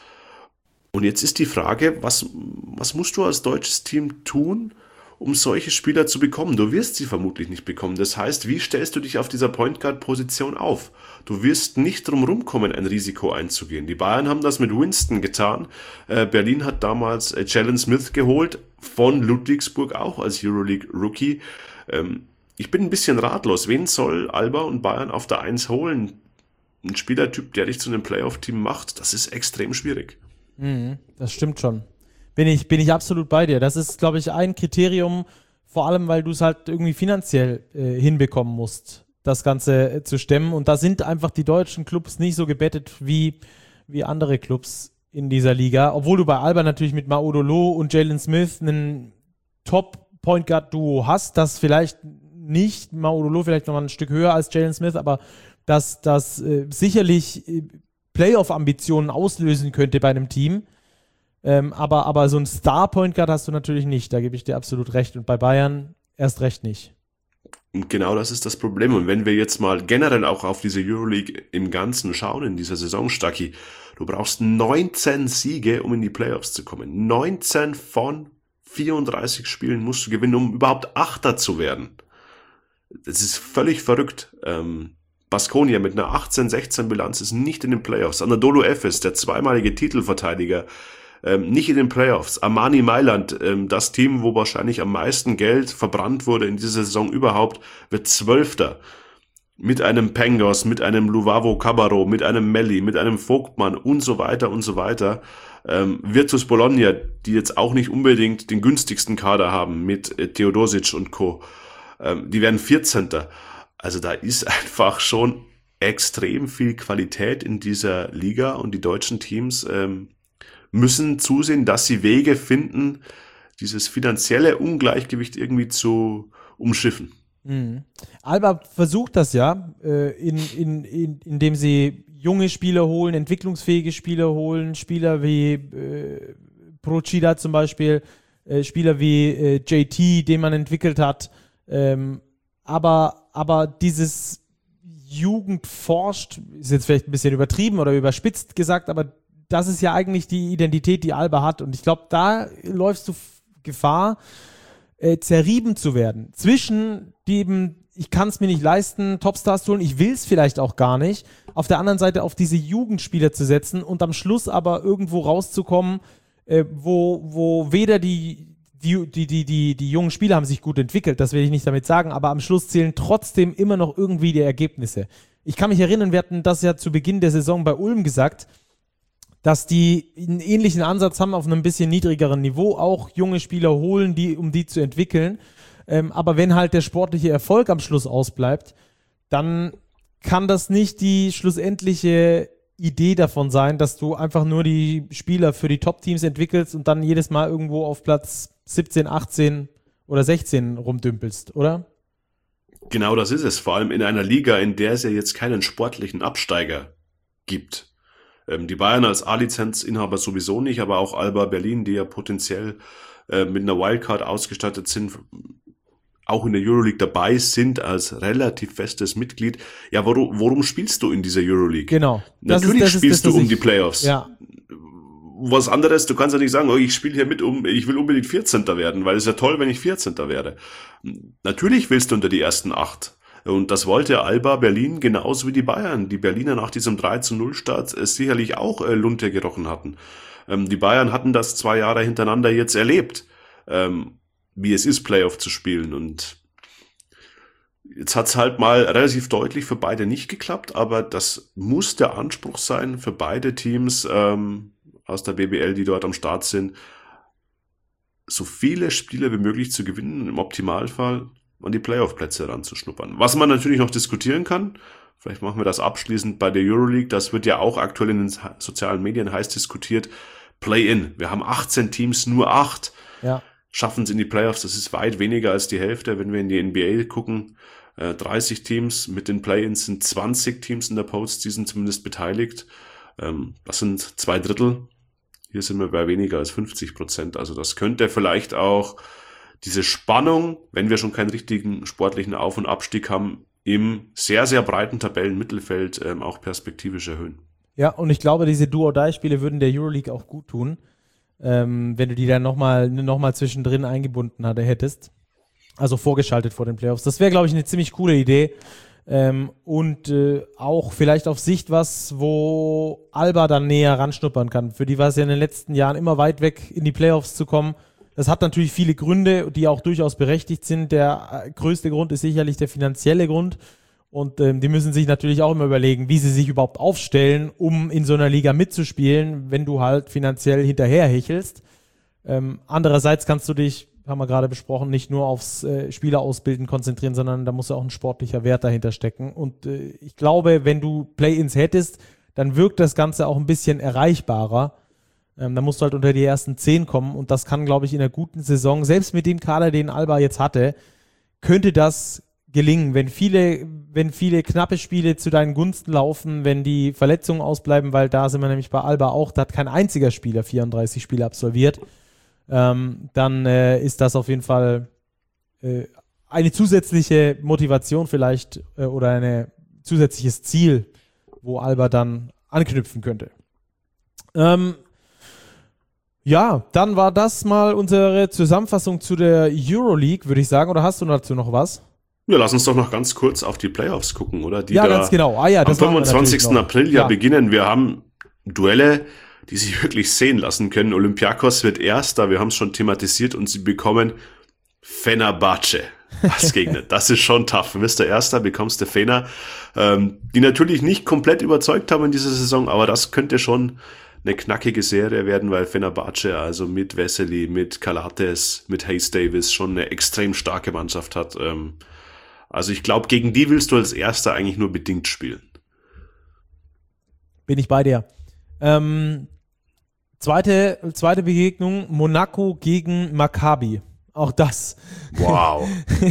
Und jetzt ist die Frage, was, was musst du als deutsches Team tun, um solche Spieler zu bekommen? Du wirst sie vermutlich nicht bekommen. Das heißt, wie stellst du dich auf dieser Point Guard Position auf? Du wirst nicht drum rumkommen, ein Risiko einzugehen. Die Bayern haben das mit Winston getan. Äh, Berlin hat damals äh, Jalen Smith geholt, von Ludwigsburg auch als Euroleague Rookie. Ähm, ich bin ein bisschen ratlos. Wen soll Alba und Bayern auf der Eins holen? Ein Spielertyp, der dich zu einem Playoff-Team macht, das ist extrem schwierig. Mhm, das stimmt schon. Bin ich, bin ich absolut bei dir. Das ist, glaube ich, ein Kriterium, vor allem, weil du es halt irgendwie finanziell äh, hinbekommen musst, das Ganze äh, zu stemmen. Und da sind einfach die deutschen Clubs nicht so gebettet wie, wie andere Clubs in dieser Liga. Obwohl du bei Alba natürlich mit Maudolo und Jalen Smith einen Top-Point-Guard-Duo hast, das vielleicht nicht, Maudolo vielleicht noch mal ein Stück höher als Jalen Smith, aber dass das äh, sicherlich äh, Playoff-Ambitionen auslösen könnte bei einem Team. Ähm, aber, aber so ein Star-Point Guard hast du natürlich nicht, da gebe ich dir absolut recht. Und bei Bayern erst recht nicht. Und genau das ist das Problem. Und wenn wir jetzt mal generell auch auf diese Euroleague im Ganzen schauen, in dieser Saison, Stacki, du brauchst neunzehn Siege, um in die Playoffs zu kommen. neunzehn von vierunddreißig Spielen musst du gewinnen, um überhaupt Achter zu werden. Das ist völlig verrückt. Ähm, Baskonia mit einer achtzehn sechzehn Bilanz ist nicht in den Playoffs. Anadolu Efes, der zweimalige Titelverteidiger, Ähm, nicht in den Playoffs. Armani Mailand, ähm, das Team, wo wahrscheinlich am meisten Geld verbrannt wurde in dieser Saison überhaupt, wird Zwölfter. Mit einem Pengos, mit einem Luvavo Cabarro, mit einem Melli, mit einem Vogtmann und so weiter und so weiter. Ähm, Virtus Bologna, die jetzt auch nicht unbedingt den günstigsten Kader haben, mit äh, Teodosic und Co. Ähm, die werden vierzehnter. Also da ist einfach schon extrem viel Qualität in dieser Liga und die deutschen Teams ähm, müssen zusehen, dass sie Wege finden, dieses finanzielle Ungleichgewicht irgendwie zu umschiffen. Mhm. Alba versucht das ja, äh, in, in, in, indem sie junge Spieler holen, entwicklungsfähige Spieler holen, Spieler wie äh, Procida zum Beispiel, äh, Spieler wie äh, J T, den man entwickelt hat. Ähm, aber, aber dieses Jugend forscht, ist jetzt vielleicht ein bisschen übertrieben oder überspitzt gesagt, aber das ist ja eigentlich die Identität, die Alba hat. Und ich glaube, da läufst du Gefahr, äh, zerrieben zu werden. Zwischen dem, ich kann es mir nicht leisten, Topstars zu holen, ich will es vielleicht auch gar nicht. Auf der anderen Seite auf diese Jugendspieler zu setzen und am Schluss aber irgendwo rauszukommen, äh, wo, wo weder die, die, die, die, die, die jungen Spieler haben sich gut entwickelt, das will ich nicht damit sagen, aber am Schluss zählen trotzdem immer noch irgendwie die Ergebnisse. Ich kann mich erinnern, wir hatten das ja zu Beginn der Saison bei Ulm gesagt, dass die einen ähnlichen Ansatz haben auf einem bisschen niedrigeren Niveau, auch junge Spieler holen, die, um die zu entwickeln. Ähm, aber wenn halt der sportliche Erfolg am Schluss ausbleibt, dann kann das nicht die schlussendliche Idee davon sein, dass du einfach nur die Spieler für die Top-Teams entwickelst und dann jedes Mal irgendwo auf Platz siebzehn, achtzehn oder sechzehn rumdümpelst, oder? Genau das ist es. Vor allem in einer Liga, in der es ja jetzt keinen sportlichen Absteiger gibt. Die Bayern als A-Lizenzinhaber sowieso nicht, aber auch Alba Berlin, die ja potenziell äh, mit einer Wildcard ausgestattet sind, auch in der Euroleague dabei sind als relativ festes Mitglied. Ja, worum, worum spielst du in dieser Euroleague? Genau. Natürlich ist, spielst das, du um ich, die Playoffs. Ja. Was anderes, du kannst ja nicht sagen, oh, ich spiele hier mit, um, ich will unbedingt vierzehnter werden, weil es ist ja toll, wenn ich vierzehnter werde. Natürlich willst du unter die ersten acht. Und das wollte Alba Berlin genauso wie die Bayern. Die Berliner nach diesem drei zu null Start äh, sicherlich auch äh, Lunte gerochen hatten. Ähm, die Bayern hatten das zwei Jahre hintereinander jetzt erlebt, ähm, wie es ist, Playoff zu spielen. Und jetzt hat's halt mal relativ deutlich für beide nicht geklappt, aber das muss der Anspruch sein für beide Teams ähm, aus der B B L, die dort am Start sind, so viele Spiele wie möglich zu gewinnen, im Optimalfall an die Playoff-Plätze ranzuschnuppern. Was man natürlich noch diskutieren kann, vielleicht machen wir das abschließend bei der Euroleague, das wird ja auch aktuell in den sozialen Medien heiß diskutiert, Play-in. Wir haben achtzehn Teams, nur acht ja. schaffen es in die Playoffs, das ist weit weniger als die Hälfte, wenn wir in die N B A gucken. dreißig Teams, mit den Play-ins sind zwanzig Teams in der Postseason zumindest beteiligt. Das sind zwei Drittel. Hier sind wir bei weniger als fünfzig Prozent. Also das könnte vielleicht auch diese Spannung, wenn wir schon keinen richtigen sportlichen Auf- und Abstieg haben, im sehr, sehr breiten Tabellenmittelfeld ähm, auch perspektivisch erhöhen. Ja, und ich glaube, diese Do-or-Die-Spiele würden der Euroleague auch gut tun, ähm, wenn du die dann nochmal noch mal zwischendrin eingebunden hatte, hättest. Also vorgeschaltet vor den Playoffs. Das wäre, glaube ich, eine ziemlich coole Idee. Ähm, und äh, auch vielleicht auf Sicht was, wo Alba dann näher ranschnuppern kann. Für die war es ja in den letzten Jahren immer weit weg, in die Playoffs zu kommen. Das hat natürlich viele Gründe, die auch durchaus berechtigt sind. Der äh, größte Grund ist sicherlich der finanzielle Grund. Und ähm, die müssen sich natürlich auch immer überlegen, wie sie sich überhaupt aufstellen, um in so einer Liga mitzuspielen, wenn du halt finanziell hinterherhechelst. Ähm, andererseits kannst du dich, haben wir gerade besprochen, nicht nur aufs äh, Spielerausbilden konzentrieren, sondern da muss ja auch ein sportlicher Wert dahinter stecken. Und äh, ich glaube, wenn du Play-ins hättest, dann wirkt das Ganze auch ein bisschen erreichbarer. Ähm, da musst du halt unter die ersten zehn kommen und das kann, glaube ich, in einer guten Saison, selbst mit dem Kader, den Alba jetzt hatte, könnte das gelingen, wenn viele, wenn viele knappe Spiele zu deinen Gunsten laufen, wenn die Verletzungen ausbleiben, weil da sind wir nämlich bei Alba auch, da hat kein einziger Spieler vierunddreißig Spiele absolviert. Ähm, dann äh, ist das auf jeden Fall äh, eine zusätzliche Motivation vielleicht äh, oder ein zusätzliches Ziel, wo Alba dann anknüpfen könnte. Ähm, ja, dann war das mal unsere Zusammenfassung zu der Euroleague, würde ich sagen. Oder hast du dazu noch was? Ja, lass uns doch noch ganz kurz auf die Playoffs gucken, oder? Die ja, da ganz genau. Ah, ja, das am fünfundzwanzigsten April ja, ja beginnen. Wir haben Duelle, die sich wirklich sehen lassen können. Olympiakos wird Erster, wir haben es schon thematisiert, und sie bekommen Fenerbahce als Gegner. Das ist schon tough. Du bist der Erster, bekommst der Fener, ähm, die natürlich nicht komplett überzeugt haben in dieser Saison, aber das könnte schon eine knackige Serie werden, weil Fenerbahce also mit Vesely, mit Kalates, mit Hayes Davis schon eine extrem starke Mannschaft hat. Ähm, also ich glaube, gegen die willst du als Erster eigentlich nur bedingt spielen. Bin ich bei dir. Ähm, zweite, zweite Begegnung, Monaco gegen Maccabi. Auch das. Wow.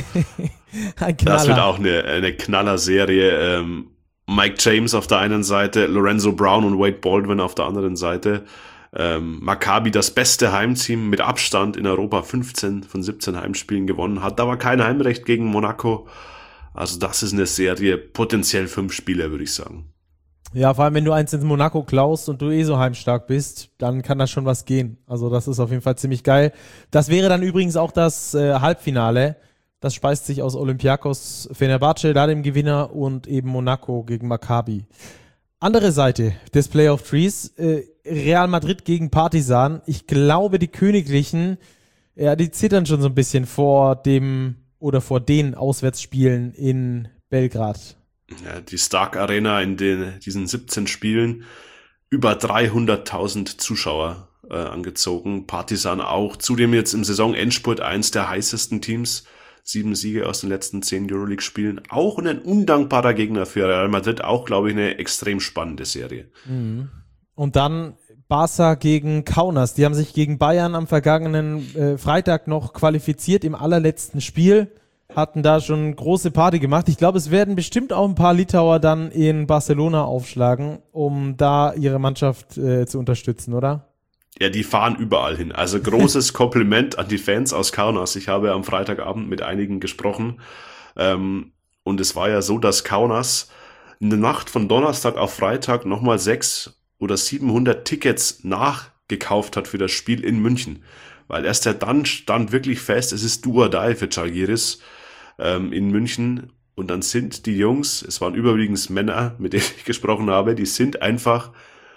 Ein Knaller. Das wird auch eine, eine Knaller-Serie. Ähm, Mike James auf der einen Seite, Lorenzo Brown und Wade Baldwin auf der anderen Seite. Ähm, Maccabi, das beste Heimteam mit Abstand in Europa, fünfzehn von siebzehn Heimspielen gewonnen, hat aber kein Heimrecht gegen Monaco. Also das ist eine Serie, potenziell fünf Spiele, würde ich sagen. Ja, vor allem, wenn du eins in Monaco klaust und du eh so heimstark bist, dann kann da schon was gehen. Also das ist auf jeden Fall ziemlich geil. Das wäre dann übrigens auch das äh, Halbfinale. Das speist sich aus Olympiakos, Fenerbahce, da dem Gewinner, und eben Monaco gegen Maccabi. Andere Seite des Playoff Trees, äh, Real Madrid gegen Partizan. Ich glaube, die Königlichen, ja, die zittern schon so ein bisschen vor dem oder vor den Auswärtsspielen in Belgrad. Ja, die Stark Arena in den, diesen siebzehn Spielen, über dreihunderttausend Zuschauer äh, angezogen. Partizan auch, zudem jetzt im Saisonendspurt eins der heißesten Teams. Sieben Siege aus den letzten zehn Euroleague-Spielen. Auch ein undankbarer Gegner für Real Madrid. Auch, glaube ich, eine extrem spannende Serie. Mhm. Und dann Barca gegen Kaunas. Die haben sich gegen Bayern am vergangenen äh, Freitag noch qualifiziert im allerletzten Spiel. Hatten da schon große Party gemacht. Ich glaube, es werden bestimmt auch ein paar Litauer dann in Barcelona aufschlagen, um da ihre Mannschaft äh, zu unterstützen, oder? Ja, die fahren überall hin. Also großes Kompliment an die Fans aus Kaunas. Ich habe am Freitagabend mit einigen gesprochen. Ähm, und es war ja so, dass Kaunas in der Nacht von Donnerstag auf Freitag nochmal sechs oder siebenhundert Tickets nachgekauft hat für das Spiel in München. Weil erst ja dann stand wirklich fest, es ist do or die für Žalgiris ähm, in München. Und dann sind die Jungs, es waren überwiegend Männer, mit denen ich gesprochen habe, die sind einfach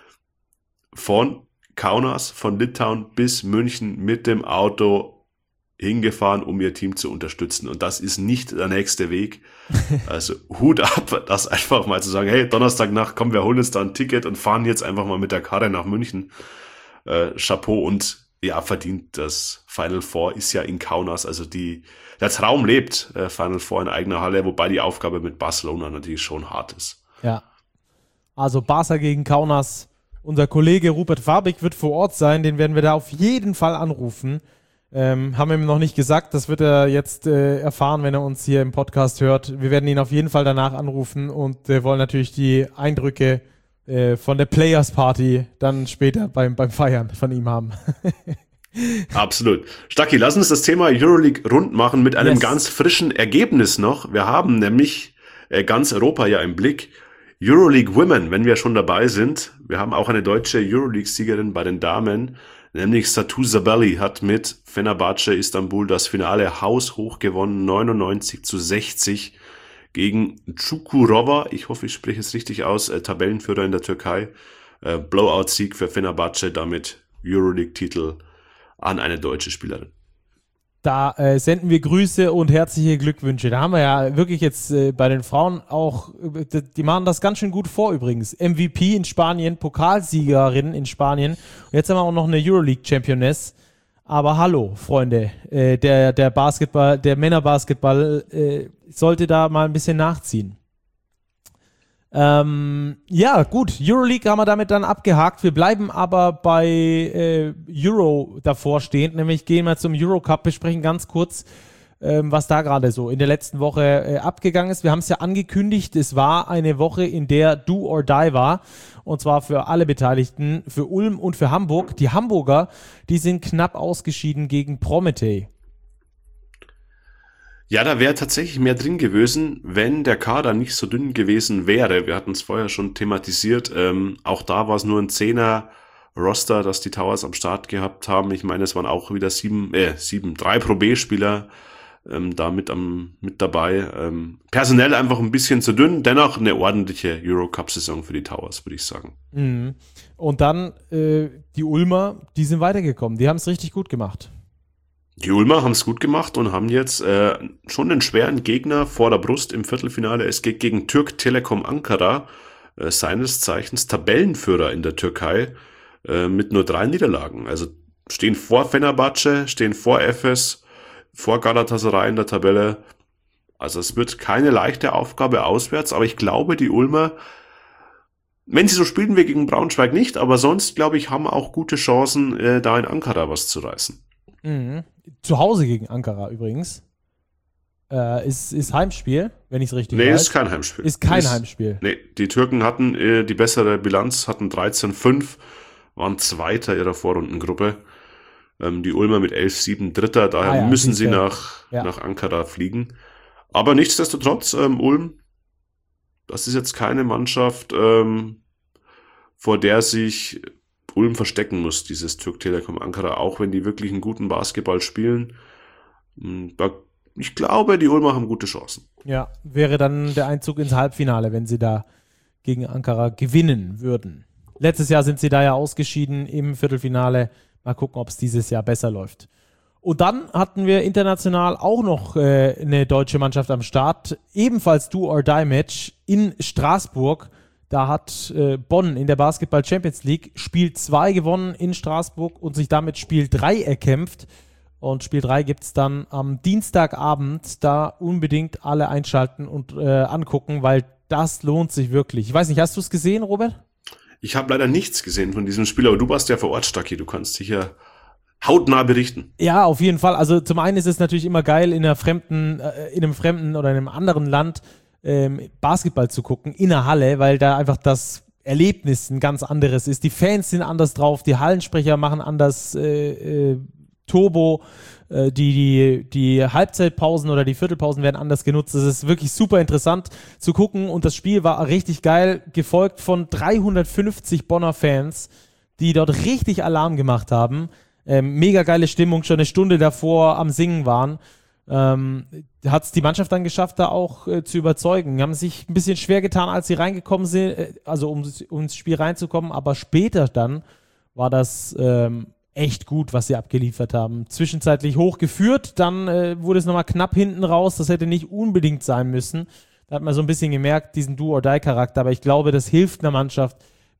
von Kaunas, von Litauen bis München mit dem Auto hingefahren, um ihr Team zu unterstützen. Und das ist nicht der nächste Weg. Also Hut ab, das einfach mal zu sagen, hey, Donnerstagnacht, komm, wir holen uns da ein Ticket und fahren jetzt einfach mal mit der Karre nach München. Äh, Chapeau. Und ja, verdient. Das Final Four ist ja in Kaunas, also die, der Traum lebt, äh, Final Four in eigener Halle, wobei die Aufgabe mit Barcelona natürlich schon hart ist. Ja, also Barca gegen Kaunas. Unser Kollege Rupert Fabig wird vor Ort sein, den werden wir da auf jeden Fall anrufen. Ähm, haben wir ihm noch nicht gesagt, das wird er jetzt äh, erfahren, wenn er uns hier im Podcast hört. Wir werden ihn auf jeden Fall danach anrufen und äh, wollen natürlich die Eindrücke äh, von der Players Party dann später beim, beim Feiern von ihm haben. Absolut. Stacki, lass uns das Thema Euroleague rund machen mit einem Yes. ganz frischen Ergebnis noch. Wir haben nämlich äh, ganz Europa ja im Blick. Euroleague Women, wenn wir schon dabei sind. Wir haben auch eine deutsche Euroleague-Siegerin bei den Damen, nämlich Satu Sabelli hat mit Fenerbahce Istanbul das Finale haushoch gewonnen, neunundneunzig zu sechzig gegen Çukurova. Ich hoffe, ich spreche es richtig aus, äh, Tabellenführer in der Türkei. Äh, Blowout-Sieg für Fenerbahce, damit Euroleague-Titel an eine deutsche Spielerin. Da äh, senden wir Grüße und herzliche Glückwünsche. Da haben wir ja wirklich jetzt äh, bei den Frauen auch, äh, die machen das ganz schön gut vor übrigens. M V P in Spanien, Pokalsiegerin in Spanien und jetzt haben wir auch noch eine Euroleague-Championess. Aber hallo, Freunde, äh, der, der Basketball, der Männerbasketball äh, sollte da mal ein bisschen nachziehen. Ähm, ja, gut, Euroleague haben wir damit dann abgehakt. Wir bleiben aber bei äh, Euro davor stehend, nämlich gehen wir zum Eurocup, besprechen ganz kurz, ähm, was da gerade so in der letzten Woche äh, abgegangen ist. Wir haben es ja angekündigt, es war eine Woche, in der Do or Die war, und zwar für alle Beteiligten, für Ulm und für Hamburg. Die Hamburger, die sind knapp ausgeschieden gegen Prometey. Ja, da wäre tatsächlich mehr drin gewesen, wenn der Kader nicht so dünn gewesen wäre. Wir hatten es vorher schon thematisiert. Ähm, auch da war es nur ein Zehner-Roster, das die Towers am Start gehabt haben. Ich meine, es waren auch wieder sieben, äh, sieben, drei Pro B-Spieler ähm, da mit, am, mit dabei. Ähm, personell einfach ein bisschen zu dünn. Dennoch eine ordentliche Eurocup-Saison für die Towers, würde ich sagen. Mhm. Und dann äh, die Ulmer, die sind weitergekommen. Die haben es richtig gut gemacht. Die Ulmer haben es gut gemacht und haben jetzt äh, schon einen schweren Gegner vor der Brust im Viertelfinale. Es geht gegen Türk Telekom Ankara, äh, seines Zeichens Tabellenführer in der Türkei, äh, mit nur drei Niederlagen. Also stehen vor Fenerbahce, stehen vor Efes, vor Galatasaray in der Tabelle. Also es wird keine leichte Aufgabe auswärts, aber ich glaube, die Ulmer, wenn sie so spielen wie gegen Braunschweig nicht, aber sonst, glaube ich, haben auch gute Chancen, äh, da in Ankara was zu reißen. Mhm. Zu Hause gegen Ankara übrigens. Äh, ist, ist Heimspiel, wenn ich es richtig nee, weiß. ist kein Heimspiel. Ist kein ist, Heimspiel. Nee, die Türken hatten äh, die bessere Bilanz, hatten dreizehn fünf, waren Zweiter ihrer Vorrundengruppe. Ähm, die Ulmer mit elf sieben Dritter, daher Ah ja, müssen sie sicher. nach, Ja. nach Ankara fliegen. Aber nichtsdestotrotz, ähm, Ulm, das ist jetzt keine Mannschaft, ähm, vor der sich Ulm verstecken muss, dieses Türk Telekom Ankara, auch wenn die wirklich einen guten Basketball spielen. Ich glaube, die Ulmer haben gute Chancen. Ja, wäre dann der Einzug ins Halbfinale, wenn sie da gegen Ankara gewinnen würden. Letztes Jahr sind sie da ja ausgeschieden im Viertelfinale. Mal gucken, ob es dieses Jahr besser läuft. Und dann hatten wir international auch noch äh, eine deutsche Mannschaft am Start. Ebenfalls Do-or-Die-Match in Straßburg. Da hat äh, Bonn in der Basketball Champions League Spiel zwei gewonnen in Straßburg und sich damit Spiel drei erkämpft. Und Spiel drei gibt es dann am Dienstagabend. Da unbedingt alle einschalten und äh, angucken, weil das lohnt sich wirklich. Ich weiß nicht, hast du es gesehen, Robert? Ich habe leider nichts gesehen von diesem Spiel, aber du warst ja vor Ort, Stacki. Du kannst sicher hautnah berichten. Ja, auf jeden Fall. Also zum einen ist es natürlich immer geil, in einer fremden, äh, in einem fremden oder in einem anderen Land ähm, Basketball zu gucken, in der Halle, weil da einfach das Erlebnis ein ganz anderes ist. Die Fans sind anders drauf, die Hallensprecher machen anders äh, äh, Turbo, äh, die, die, die Halbzeitpausen oder die Viertelpausen werden anders genutzt. Es ist wirklich super interessant zu gucken und das Spiel war richtig geil, gefolgt von dreihundertfünfzig Bonner Fans, die dort richtig Alarm gemacht haben. Ähm, mega geile Stimmung, schon eine Stunde davor am Singen waren. Ähm, hat es die Mannschaft dann geschafft, da auch äh, zu überzeugen. Die haben sich ein bisschen schwer getan, als sie reingekommen sind, äh, also um, um ins Spiel reinzukommen, aber später dann war das ähm, echt gut, was sie abgeliefert haben. Zwischenzeitlich hochgeführt, dann äh, wurde es nochmal knapp hinten raus, das hätte nicht unbedingt sein müssen. Da hat man so ein bisschen gemerkt, diesen Do-or-Die-Charakter, aber ich glaube, das hilft einer Mannschaft,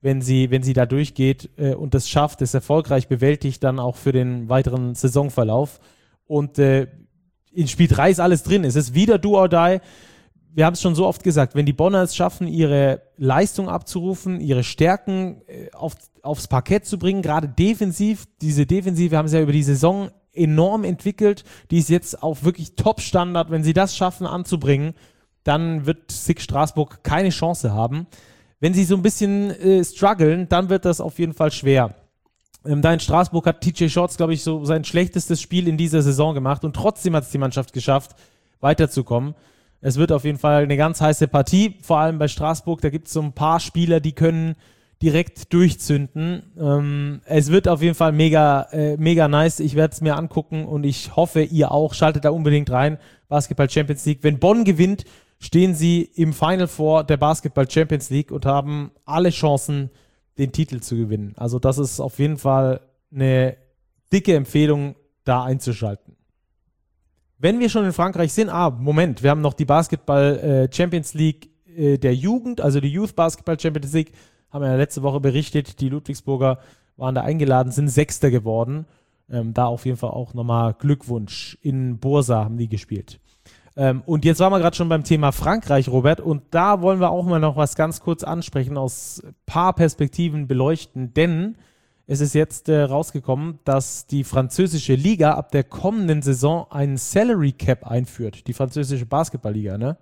wenn sie, wenn sie da durchgeht äh, und das schafft, das erfolgreich bewältigt, dann auch für den weiteren Saisonverlauf. Und äh, in Spiel drei ist alles drin. Es ist wieder do or die. Wir haben es schon so oft gesagt, wenn die Bonner es schaffen, ihre Leistung abzurufen, ihre Stärken äh, auf, aufs Parkett zu bringen, gerade defensiv, diese Defensive haben sie ja über die Saison enorm entwickelt, die ist jetzt auf wirklich Top-Standard. Wenn sie das schaffen anzubringen, dann wird S I G Straßburg keine Chance haben. Wenn sie so ein bisschen äh, strugglen, dann wird das auf jeden Fall schwer. Ähm, da in Straßburg hat T J Shorts, glaube ich, so sein schlechtestes Spiel in dieser Saison gemacht und trotzdem hat es die Mannschaft geschafft, weiterzukommen. Es wird auf jeden Fall eine ganz heiße Partie, vor allem bei Straßburg. Da gibt es so ein paar Spieler, die können direkt durchzünden. Ähm, es wird auf jeden Fall mega, äh, mega nice. Ich werde es mir angucken und ich hoffe, ihr auch. Schaltet da unbedingt rein. Basketball Champions League. Wenn Bonn gewinnt, stehen sie im Final Four der Basketball Champions League und haben alle Chancen, den Titel zu gewinnen. Also das ist auf jeden Fall eine dicke Empfehlung, da einzuschalten. Wenn wir schon in Frankreich sind, ah, Moment, wir haben noch die Basketball äh, Champions League äh, der Jugend, also die Youth Basketball Champions League, haben wir ja letzte Woche berichtet, die Ludwigsburger waren da eingeladen, sind Sechster geworden. Ähm, da auf jeden Fall auch nochmal Glückwunsch. In Bursa haben die gespielt. Ähm, und jetzt waren wir gerade schon beim Thema Frankreich, Robert, und da wollen wir auch mal noch was ganz kurz ansprechen, aus ein paar Perspektiven beleuchten, denn es ist jetzt äh, rausgekommen, dass die französische Liga ab der kommenden Saison einen Salary Cap einführt, die französische Basketballliga, ne?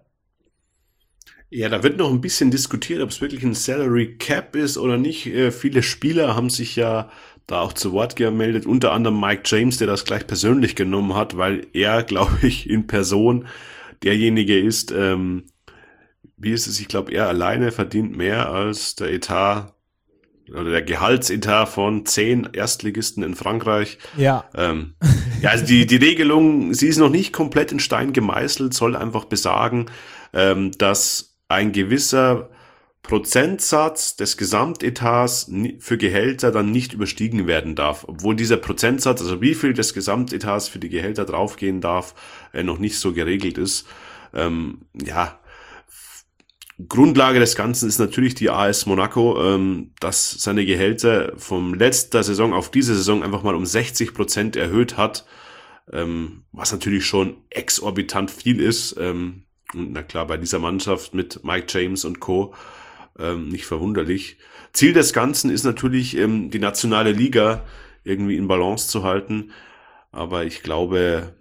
Ja, da wird noch ein bisschen diskutiert, ob es wirklich ein Salary Cap ist oder nicht. Äh, viele Spieler haben sich ja da auch zu Wort gemeldet, unter anderem Mike James, der das gleich persönlich genommen hat, weil er, glaube ich, in Person derjenige ist, ähm, wie ist es, ich glaube, er alleine verdient mehr als der Etat oder der Gehaltsetat von zehn Erstligisten in Frankreich. Ja. Ähm, ja, also die, die Regelung, sie ist noch nicht komplett in Stein gemeißelt, soll einfach besagen, ähm, dass ein gewisser Prozentsatz des Gesamtetats für Gehälter dann nicht überstiegen werden darf. Obwohl dieser Prozentsatz, also wie viel des Gesamtetats für die Gehälter draufgehen darf, äh, noch nicht so geregelt ist. Ähm, ja, Grundlage des Ganzen ist natürlich die A S Monaco, ähm, dass seine Gehälter vom letzter Saison auf diese Saison einfach mal um sechzig Prozent erhöht hat, ähm, was natürlich schon exorbitant viel ist. Ähm, und na klar, bei dieser Mannschaft mit Mike James und Co. Ähm, nicht verwunderlich. Ziel des Ganzen ist natürlich, ähm, die nationale Liga irgendwie in Balance zu halten. Aber ich glaube,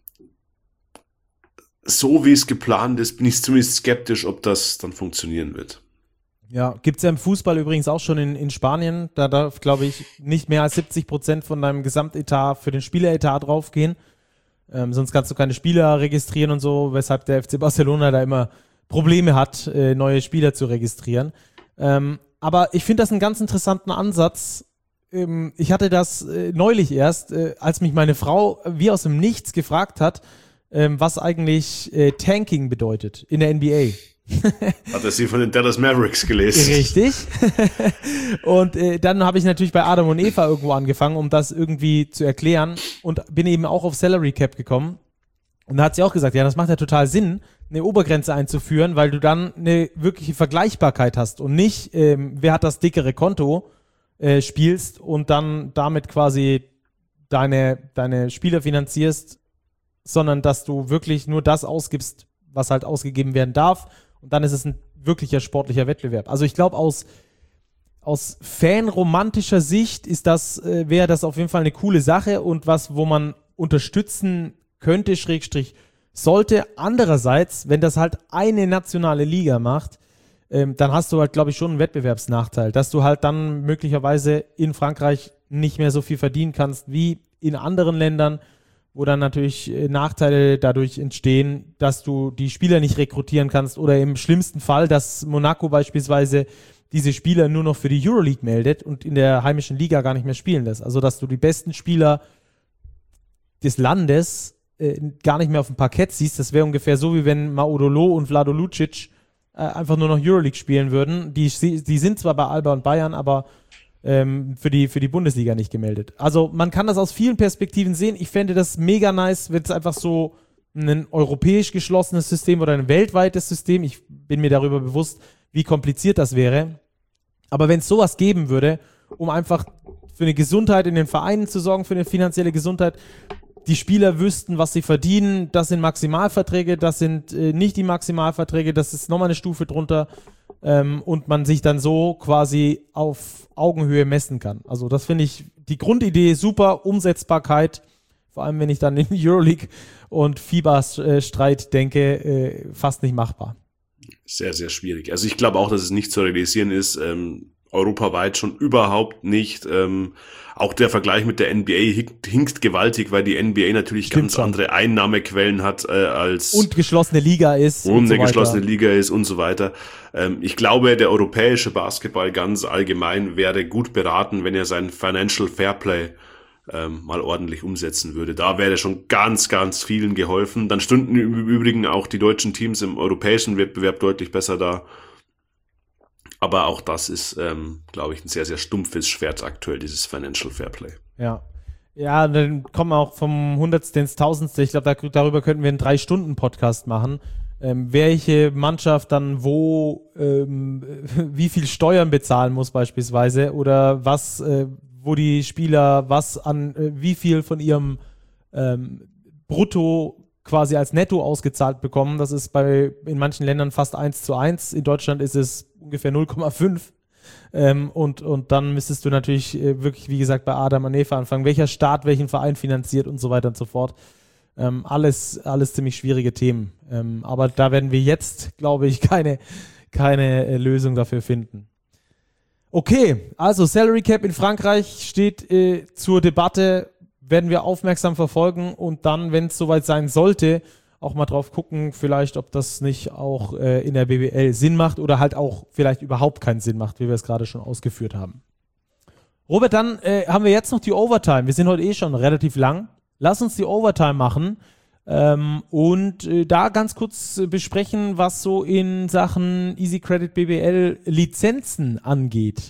so wie es geplant ist, bin ich zumindest skeptisch, ob das dann funktionieren wird. Ja, gibt es ja im Fußball übrigens auch schon in, in Spanien. Da darf, glaube ich, nicht mehr als siebzig Prozent von deinem Gesamtetat für den Spieleretat draufgehen. Ähm, sonst kannst du keine Spieler registrieren und so, weshalb der F C Barcelona da immer Probleme hat, äh, neue Spieler zu registrieren. Ähm, aber ich finde das einen ganz interessanten Ansatz. Ähm, ich hatte das äh, neulich erst, äh, als mich meine Frau wie aus dem Nichts gefragt hat, ähm, was eigentlich äh, Tanking bedeutet in der N B A. Hat er sie von den Dallas Mavericks gelesen? Richtig. Und äh, dann habe ich natürlich bei Adam und Eva irgendwo angefangen, um das irgendwie zu erklären und bin eben auch auf Salary Cap gekommen. Und da hat sie auch gesagt, ja, das macht ja total Sinn, eine Obergrenze einzuführen, weil du dann eine wirkliche Vergleichbarkeit hast und nicht, ähm, wer hat das dickere Konto, äh, spielst und dann damit quasi deine, deine Spieler finanzierst, sondern dass du wirklich nur das ausgibst, was halt ausgegeben werden darf. Und dann ist es ein wirklicher sportlicher Wettbewerb. Also ich glaube, aus, aus fanromantischer Sicht ist das, äh, wäre das auf jeden Fall eine coole Sache und was, wo man unterstützen könnte, Schrägstrich sollte. Andererseits, wenn das halt eine nationale Liga macht, ähm, dann hast du halt, glaube ich, schon einen Wettbewerbsnachteil, dass du halt dann möglicherweise in Frankreich nicht mehr so viel verdienen kannst wie in anderen Ländern, wo dann natürlich Nachteile dadurch entstehen, dass du die Spieler nicht rekrutieren kannst oder im schlimmsten Fall, dass Monaco beispielsweise diese Spieler nur noch für die Euroleague meldet und in der heimischen Liga gar nicht mehr spielen lässt. Also dass du die besten Spieler des Landes äh, gar nicht mehr auf dem Parkett siehst. Das wäre ungefähr so, wie wenn Maudolo und Vlado Lucic äh, einfach nur noch Euroleague spielen würden. Die, die sind zwar bei Alba und Bayern, aber für die, für die Bundesliga nicht gemeldet. Also man kann das aus vielen Perspektiven sehen. Ich fände das mega nice, wenn es einfach so ein europäisch geschlossenes System oder ein weltweites System, ich bin mir darüber bewusst, wie kompliziert das wäre. Aber wenn es sowas geben würde, um einfach für eine Gesundheit in den Vereinen zu sorgen, für eine finanzielle Gesundheit, die Spieler wüssten, was sie verdienen, das sind Maximalverträge, das sind äh, nicht die Maximalverträge, das ist nochmal eine Stufe drunter ähm, und man sich dann so quasi auf Augenhöhe messen kann. Also das finde ich, die Grundidee super, Umsetzbarkeit, vor allem wenn ich dann in Euroleague und FIBA-Streit denke, äh, fast nicht machbar. Sehr, sehr schwierig. Also ich glaube auch, dass es nicht zu realisieren ist, ähm, europaweit schon überhaupt nicht. Ähm, auch der Vergleich mit der N B A hinkt, hinkt gewaltig, weil die N B A natürlich Stimmt ganz schon. andere Einnahmequellen hat äh, als und geschlossene Liga ist und, und eine so weiter. geschlossene Liga ist und so weiter. Ähm, ich glaube, der europäische Basketball ganz allgemein wäre gut beraten, wenn er sein Financial Fairplay ähm, mal ordentlich umsetzen würde. Da wäre schon ganz, ganz vielen geholfen. Dann stünden im Übrigen auch die deutschen Teams im europäischen Wettbewerb deutlich besser da. Aber auch das ist, ähm, glaube ich, ein sehr, sehr stumpfes Schwert aktuell, dieses Financial Fairplay. Ja. Ja, dann kommen wir auch vom Hundertste ins Tausendste. Ich glaube, da, darüber könnten wir einen Drei-Stunden-Podcast machen. Ähm, welche Mannschaft dann wo, ähm, wie viel Steuern bezahlen muss beispielsweise oder was, äh, wo die Spieler was an, äh, wie viel von ihrem ähm, Brutto quasi als Netto ausgezahlt bekommen. Das ist bei in manchen Ländern fast eins zu eins. In Deutschland ist es ungefähr null Komma fünf. Ähm, und, und dann müsstest du natürlich äh, wirklich, wie gesagt, bei Adam und Eva anfangen. Welcher Staat welchen Verein finanziert und so weiter und so fort. Ähm, alles, alles ziemlich schwierige Themen. Ähm, aber da werden wir jetzt, glaube ich, keine, keine äh, Lösung dafür finden. Okay, also Salary Cap in Frankreich steht äh, zur Debatte, werden wir aufmerksam verfolgen und dann, wenn es soweit sein sollte, auch mal drauf gucken, vielleicht, ob das nicht auch äh, in der B B L Sinn macht oder halt auch vielleicht überhaupt keinen Sinn macht, wie wir es gerade schon ausgeführt haben. Robert, dann äh, haben wir jetzt noch die Overtime. Wir sind heute eh schon relativ lang. Lass uns die Overtime machen ähm, und äh, da ganz kurz äh, besprechen, was so in Sachen Easy Credit B B L Lizenzen angeht.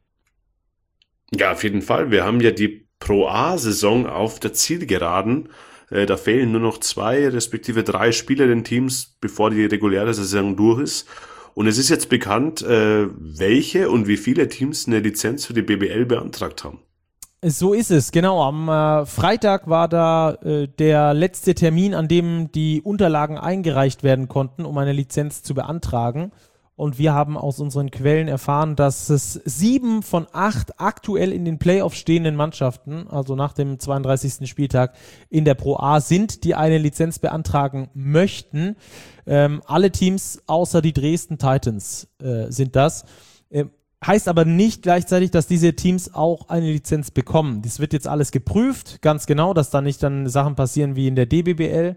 Ja, auf jeden Fall. Wir haben ja die Pro-A-Saison auf der Zielgeraden. Äh, da fehlen nur noch zwei, respektive drei Spieler den Teams, bevor die reguläre Saison durch ist. Und es ist jetzt bekannt, äh, welche und wie viele Teams eine Lizenz für die B B L beantragt haben. So ist es, genau. Am äh, Freitag war da äh, der letzte Termin, an dem die Unterlagen eingereicht werden konnten, um eine Lizenz zu beantragen. Und wir haben aus unseren Quellen erfahren, dass es sieben von acht aktuell in den Playoffs stehenden Mannschaften, also nach dem zweiunddreißigsten Spieltag in der Pro A sind, die eine Lizenz beantragen möchten. Ähm, alle Teams außer die Dresden Titans äh, sind das. Ähm, heißt aber nicht gleichzeitig, dass diese Teams auch eine Lizenz bekommen. Das wird jetzt alles geprüft, ganz genau, dass da nicht dann Sachen passieren wie in der D B B L.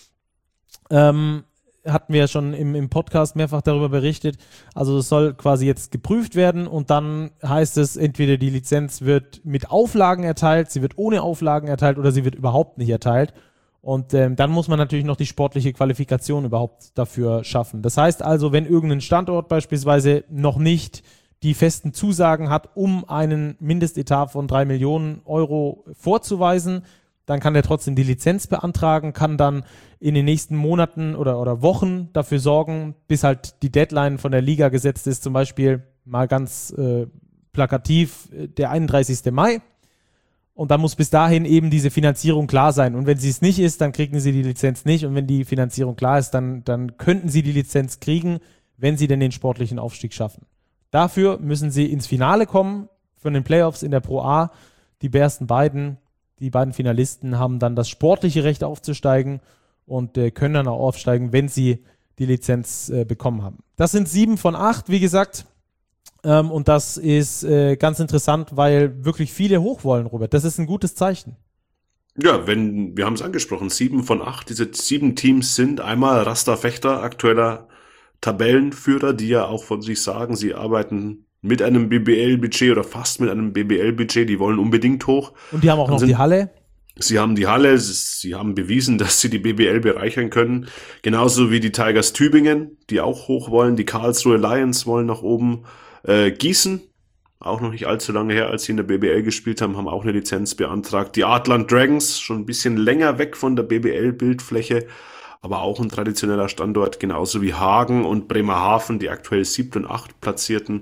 Ähm, hatten wir ja schon im, im Podcast mehrfach darüber berichtet. Also es soll quasi jetzt geprüft werden und dann heißt es, entweder die Lizenz wird mit Auflagen erteilt, sie wird ohne Auflagen erteilt oder sie wird überhaupt nicht erteilt. Und ähm, dann muss man natürlich noch die sportliche Qualifikation überhaupt dafür schaffen. Das heißt also, wenn irgendein Standort beispielsweise noch nicht die festen Zusagen hat, um einen Mindestetat von drei Millionen Euro vorzuweisen, dann kann der trotzdem die Lizenz beantragen, kann dann in den nächsten Monaten oder, oder Wochen dafür sorgen, bis halt die Deadline von der Liga gesetzt ist, zum Beispiel mal ganz äh, plakativ der einunddreißigsten Mai. Und dann muss bis dahin eben diese Finanzierung klar sein. Und wenn sie es nicht ist, dann kriegen sie die Lizenz nicht. Und wenn die Finanzierung klar ist, dann, dann könnten sie die Lizenz kriegen, wenn sie denn den sportlichen Aufstieg schaffen. Dafür müssen sie ins Finale kommen von den Playoffs in der Pro A. Die ersten beiden Die beiden Finalisten haben dann das sportliche Recht aufzusteigen und äh, können dann auch aufsteigen, wenn sie die Lizenz äh, bekommen haben. Das sind sieben von acht, wie gesagt. Ähm, und das ist äh, ganz interessant, weil wirklich viele hoch wollen, Robert. Das ist ein gutes Zeichen. Ja, wenn, wir haben es angesprochen, sieben von acht, diese sieben Teams sind einmal Rasta Fechter, aktueller Tabellenführer, die ja auch von sich sagen, sie arbeiten mit einem B B L-Budget oder fast mit einem B B L-Budget, die wollen unbedingt hoch. Und die haben auch noch sind, die Halle. Sie haben die Halle, sie haben bewiesen, dass sie die B B L bereichern können. Genauso wie die Tigers Tübingen, die auch hoch wollen. Die Karlsruhe Lions wollen nach oben. Äh, Gießen, auch noch nicht allzu lange her, als sie in der B B L gespielt haben, haben auch eine Lizenz beantragt. Die Artland Dragons, schon ein bisschen länger weg von der B B L-Bildfläche, aber auch ein traditioneller Standort, genauso wie Hagen und Bremerhaven, die aktuell siebten und acht Platzierten.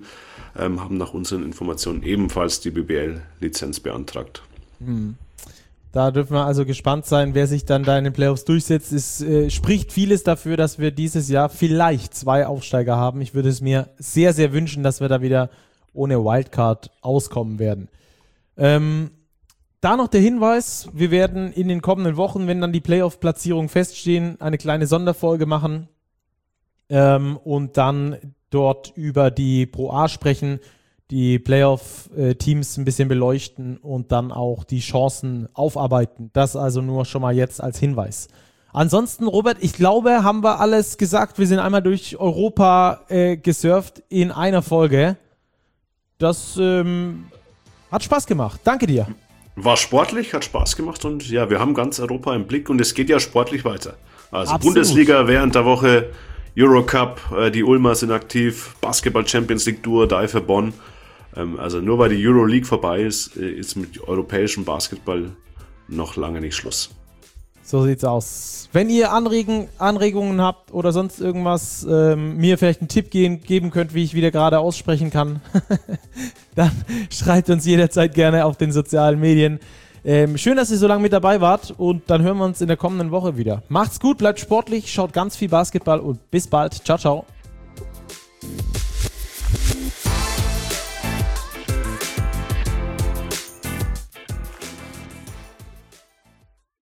ähm, haben nach unseren Informationen ebenfalls die B B L-Lizenz beantragt. Hm. Da dürfen wir also gespannt sein, wer sich dann da in den Playoffs durchsetzt. Es äh, spricht vieles dafür, dass wir dieses Jahr vielleicht zwei Aufsteiger haben. Ich würde es mir sehr, sehr wünschen, dass wir da wieder ohne Wildcard auskommen werden. Ähm, da noch der Hinweis, wir werden in den kommenden Wochen, wenn dann die Playoff-Platzierungen feststehen, eine kleine Sonderfolge machen ähm, und dann dort über die Pro A sprechen, die Playoff-Teams ein bisschen beleuchten und dann auch die Chancen aufarbeiten. Das also nur schon mal jetzt als Hinweis. Ansonsten, Robert, ich glaube, haben wir alles gesagt. Wir sind einmal durch Europa äh, gesurft in einer Folge. Das ähm, hat Spaß gemacht. Danke dir. War sportlich, hat Spaß gemacht und ja, wir haben ganz Europa im Blick und es geht ja sportlich weiter. Also Absolut. Bundesliga während der Woche, Eurocup, äh, die Ulmer sind aktiv, Basketball Champions League Tour, da für Bonn. Also nur weil die Euroleague vorbei ist, ist mit europäischem Basketball noch lange nicht Schluss. So sieht's aus. Wenn ihr Anregen, Anregungen habt oder sonst irgendwas, ähm, mir vielleicht einen Tipp geben, geben könnt, wie ich wieder gerade aussprechen kann, dann schreibt uns jederzeit gerne auf den sozialen Medien. Ähm, schön, dass ihr so lange mit dabei wart und dann hören wir uns in der kommenden Woche wieder. Macht's gut, bleibt sportlich, schaut ganz viel Basketball und bis bald. Ciao, ciao.